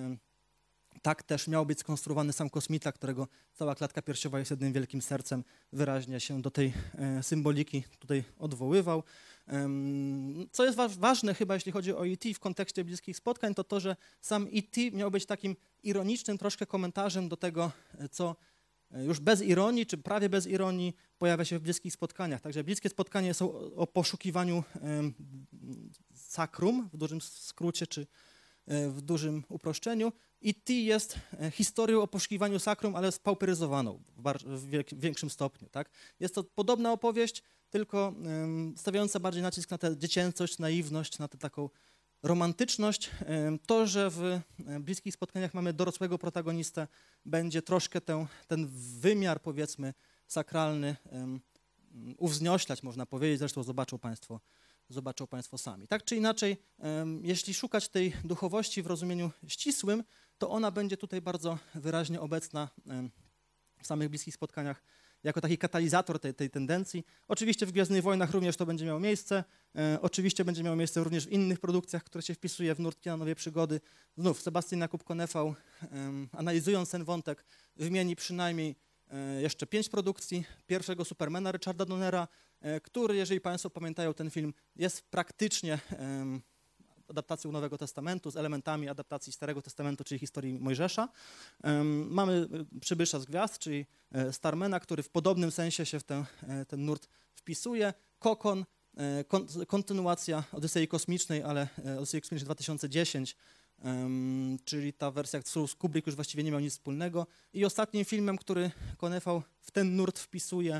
tak też miał być skonstruowany sam kosmita, którego cała klatka piersiowa jest jednym wielkim sercem, wyraźnie się do tej e, symboliki tutaj odwoływał. Um, co jest wa ważne chyba, jeśli chodzi o E T w kontekście bliskich spotkań, to to, że sam E T miał być takim ironicznym troszkę komentarzem do tego, co już bez ironii, czy prawie bez ironii pojawia się w bliskich spotkaniach. Także bliskie spotkanie są o, o poszukiwaniu um, sakrum, w dużym skrócie, czy w dużym uproszczeniu. E T jest historią o poszukiwaniu sakrum, ale spauperyzowaną w, w większym stopniu. Tak? Jest to podobna opowieść, tylko um, stawiająca bardziej nacisk na tę dziecięcość, naiwność, na tę taką romantyczność. Um, to, że w bliskich spotkaniach mamy dorosłego protagonistę, będzie troszkę tę, ten wymiar, powiedzmy, sakralny um, uwznioślać, można powiedzieć. Zresztą zobaczą Państwo Zobaczą Państwo sami. Tak czy inaczej, um, jeśli szukać tej duchowości w rozumieniu ścisłym, to ona będzie tutaj bardzo wyraźnie obecna um, w samych bliskich spotkaniach jako taki katalizator tej, tej tendencji. Oczywiście w Gwiezdnych Wojnach również to będzie miało miejsce. E, oczywiście będzie miało miejsce również w innych produkcjach, które się wpisuje w nurt kina nowej przygody. Znów Sebastian Jakub Konefał, um, analizując ten wątek, wymieni przynajmniej jeszcze pięć produkcji. Pierwszego Supermana Richarda Donnera, który, jeżeli Państwo pamiętają ten film, jest praktycznie um, adaptacją Nowego Testamentu z elementami adaptacji Starego Testamentu, czyli historii Mojżesza. Um, mamy Przybysza z Gwiazd, czyli Starmana, który w podobnym sensie się w ten, ten nurt wpisuje. Kokon, kon, kontynuacja Odysei Kosmicznej, ale Odysei Kosmicznej dwa tysiące dziesięć, Um, czyli ta wersja, z którą Kubrick już właściwie nie miał nic wspólnego. I ostatnim filmem, który Konefał w ten nurt wpisuje,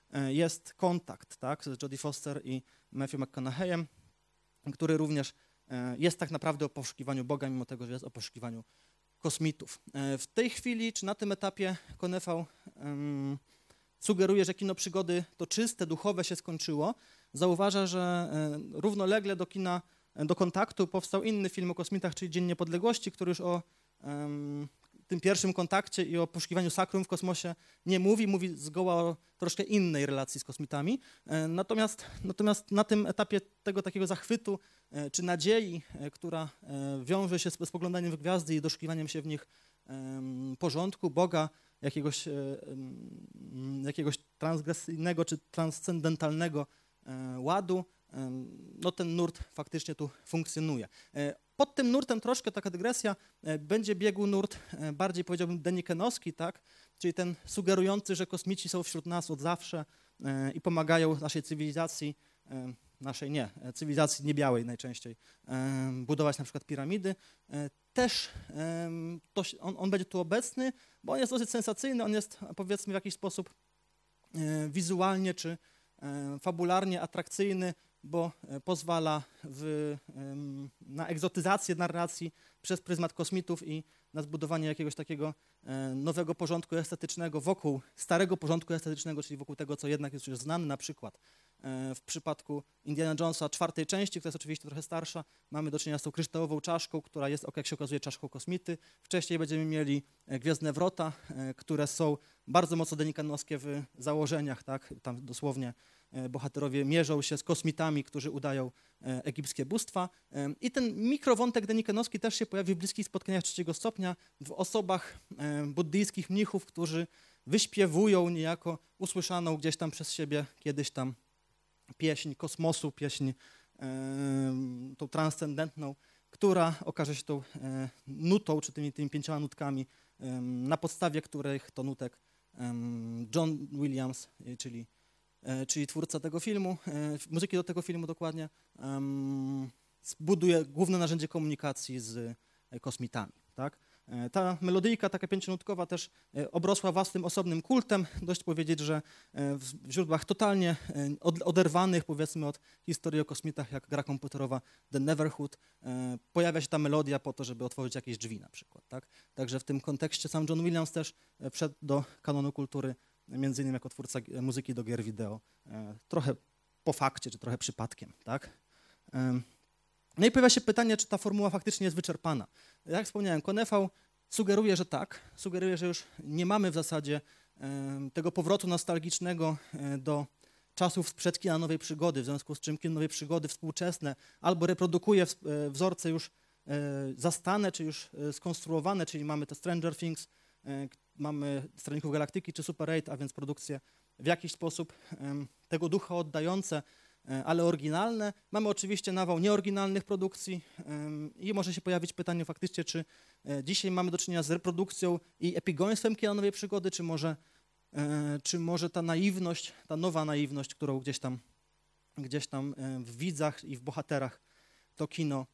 jest Kontakt, tak, z Jodie Foster i Matthew McConaugheyem, który również jest tak naprawdę o poszukiwaniu Boga, mimo tego, że jest o poszukiwaniu kosmitów. W tej chwili, czy na tym etapie Konefał um, sugeruje, że kino przygody to czyste, duchowe się skończyło. Zauważa, że um, równolegle do kina, do Kontaktu powstał inny film o kosmitach, czyli Dzień Niepodległości, który już o um, tym pierwszym kontakcie i o poszukiwaniu sakrum w kosmosie nie mówi, mówi zgoła o troszkę innej relacji z kosmitami. Natomiast, natomiast na tym etapie tego takiego zachwytu czy nadziei, która wiąże się z spoglądaniem w gwiazdy i doszukiwaniem się w nich porządku, Boga, jakiegoś, jakiegoś transgresyjnego czy transcendentalnego ładu, no ten nurt faktycznie tu funkcjonuje. Pod tym nurtem troszkę taka dygresja, będzie biegł nurt bardziej, powiedziałbym, denikenowski, tak? Czyli ten sugerujący, że kosmici są wśród nas od zawsze i pomagają naszej cywilizacji, naszej nie, cywilizacji niebiałej najczęściej, budować na przykład piramidy. Też to, on, on będzie tu obecny, bo on jest dosyć sensacyjny, on jest, powiedzmy, w jakiś sposób wizualnie czy fabularnie atrakcyjny, bo pozwala w, na egzotyzację narracji przez pryzmat kosmitów i na zbudowanie jakiegoś takiego nowego porządku estetycznego wokół starego porządku estetycznego, czyli wokół tego, co jednak jest już znane. Na przykład w przypadku Indiana Jonesa czwartej części, która jest oczywiście trochę starsza, mamy do czynienia z tą kryształową czaszką, która jest, jak się okazuje, czaszką kosmity. Wcześniej będziemy mieli Gwiezdne Wrota, które są bardzo mocno denikenowskie w założeniach, tak? Tam dosłownie bohaterowie mierzą się z kosmitami, którzy udają egipskie bóstwa. I ten mikrowątek denikenowski też się pojawi w bliskich spotkaniach trzeciego stopnia w osobach buddyjskich mnichów, którzy wyśpiewują niejako usłyszaną gdzieś tam przez siebie kiedyś tam pieśń kosmosu, pieśń tą transcendentną, która okaże się tą nutą, czy tymi, tymi pięcioma nutkami, na podstawie których to nutek John Williams, czyli czyli twórca tego filmu, muzyki do tego filmu dokładnie, zbuduje główne narzędzie komunikacji z kosmitami. Tak? Ta melodyjka, taka pięcionutkowa, też obrosła własnym osobnym kultem. Dość powiedzieć, że w źródłach totalnie oderwanych, powiedzmy, od historii o kosmitach, jak gra komputerowa The Neverhood, pojawia się ta melodia po to, żeby otworzyć jakieś drzwi na przykład. Tak? Także w tym kontekście sam John Williams też wszedł do kanonu kultury, między innymi jako twórca muzyki do gier wideo, trochę po fakcie, czy trochę przypadkiem, tak? No i pojawia się pytanie, czy ta formuła faktycznie jest wyczerpana. Jak wspomniałem, Konefał sugeruje, że tak, sugeruje, że już nie mamy w zasadzie tego powrotu nostalgicznego do czasów sprzed kina nowej przygody, w związku z czym kino nowej przygody współczesne albo reprodukuje wzorce już zastane, czy już skonstruowane, czyli mamy te Stranger Things, mamy Strażników Galaktyki czy Super osiem, a więc produkcje w jakiś sposób tego ducha oddające, ale oryginalne. Mamy oczywiście nawał nieoryginalnych produkcji i może się pojawić pytanie faktycznie, czy dzisiaj mamy do czynienia z reprodukcją i epigoństwem kina nowej przygody, czy może, czy może ta naiwność, ta nowa naiwność, którą gdzieś tam, gdzieś tam w widzach i w bohaterach to kino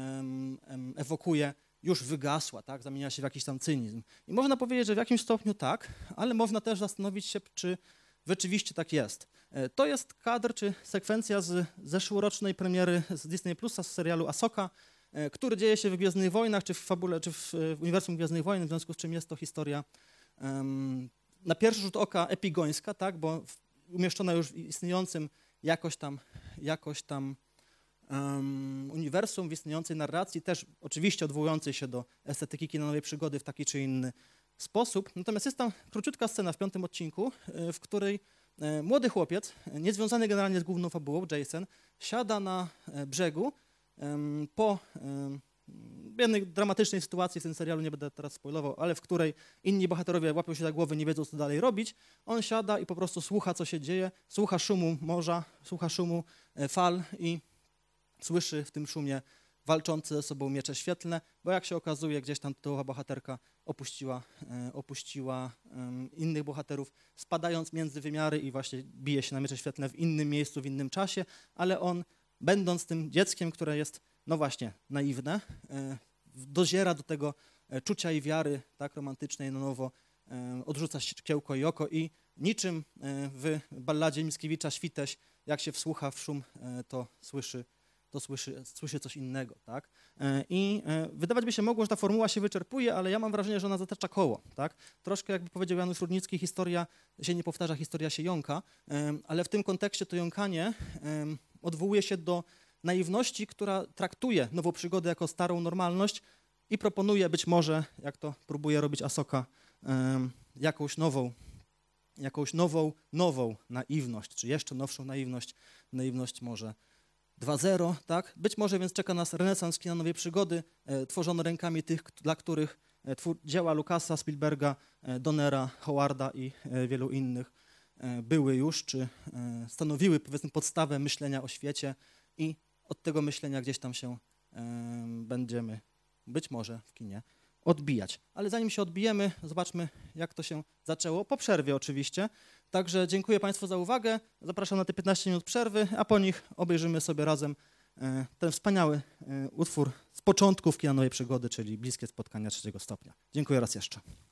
ewokuje, już wygasła, tak? Zamienia się w jakiś tam cynizm. I można powiedzieć, że w jakimś stopniu tak, ale można też zastanowić się, czy rzeczywiście tak jest. To jest kadr, czy sekwencja z zeszłorocznej premiery z Disney Plusa, z serialu Ahsoka, który dzieje się w Gwiezdnych Wojnach, czy w fabule, czy w uniwersum Gwiezdnych Wojen, w związku z czym jest to historia um, na pierwszy rzut oka epigońska, tak? Bo umieszczona już w istniejącym jakoś tam, jakoś tam Um, uniwersum, w istniejącej narracji, też oczywiście odwołującej się do estetyki kina nowej przygody w taki czy inny sposób. Natomiast jest tam króciutka scena w piątym odcinku, w której młody chłopiec, niezwiązany generalnie z główną fabułą, Jason, siada na brzegu um, po um, jednej dramatycznej sytuacji w tym serialu, nie będę teraz spoilował, ale w której inni bohaterowie łapią się za głowę, nie wiedzą, co dalej robić. On siada i po prostu słucha, co się dzieje, słucha szumu morza, słucha szumu fal i słyszy w tym szumie walczące ze sobą miecze świetlne, bo jak się okazuje, gdzieś tam tytułowa bohaterka opuściła, e, opuściła e, innych bohaterów, spadając między wymiary i właśnie bije się na miecze świetlne w innym miejscu, w innym czasie, ale on, będąc tym dzieckiem, które jest, no właśnie, naiwne, e, doziera do tego e, czucia i wiary tak romantycznej na nowo, e, odrzuca szkiełko i oko i niczym w balladzie Mickiewicza Świteś, jak się wsłucha w szum, to słyszy, to słyszy, słyszy coś innego, tak? I wydawać by się mogło, że ta formuła się wyczerpuje, ale ja mam wrażenie, że ona zatacza koło, tak? Troszkę jakby powiedział Janusz Rudnicki, historia się nie powtarza, historia się jąka, ale w tym kontekście to jąkanie odwołuje się do naiwności, która traktuje nową przygodę jako starą normalność i proponuje być może, jak to próbuje robić Asoka, jakąś nową, jakąś nową, nową naiwność, czy jeszcze nowszą naiwność, naiwność może dwa zero, tak? Być może więc czeka nas renesans kina nowej przygody, e, tworzony rękami tych, dla których e, twór, dzieła Lucasa, Spielberga, e, Donnera, Howarda i e, wielu innych e, były już, czy e, stanowiły, powiedzmy, podstawę myślenia o świecie i od tego myślenia gdzieś tam się e, będziemy, być może w kinie, odbijać. Ale zanim się odbijemy, zobaczmy, jak to się zaczęło, po przerwie oczywiście. Także dziękuję Państwu za uwagę, zapraszam na te piętnaście minut przerwy, a po nich obejrzymy sobie razem ten wspaniały utwór z początków kina nowej przygody, czyli Bliskie spotkania trzeciego stopnia. Dziękuję raz jeszcze.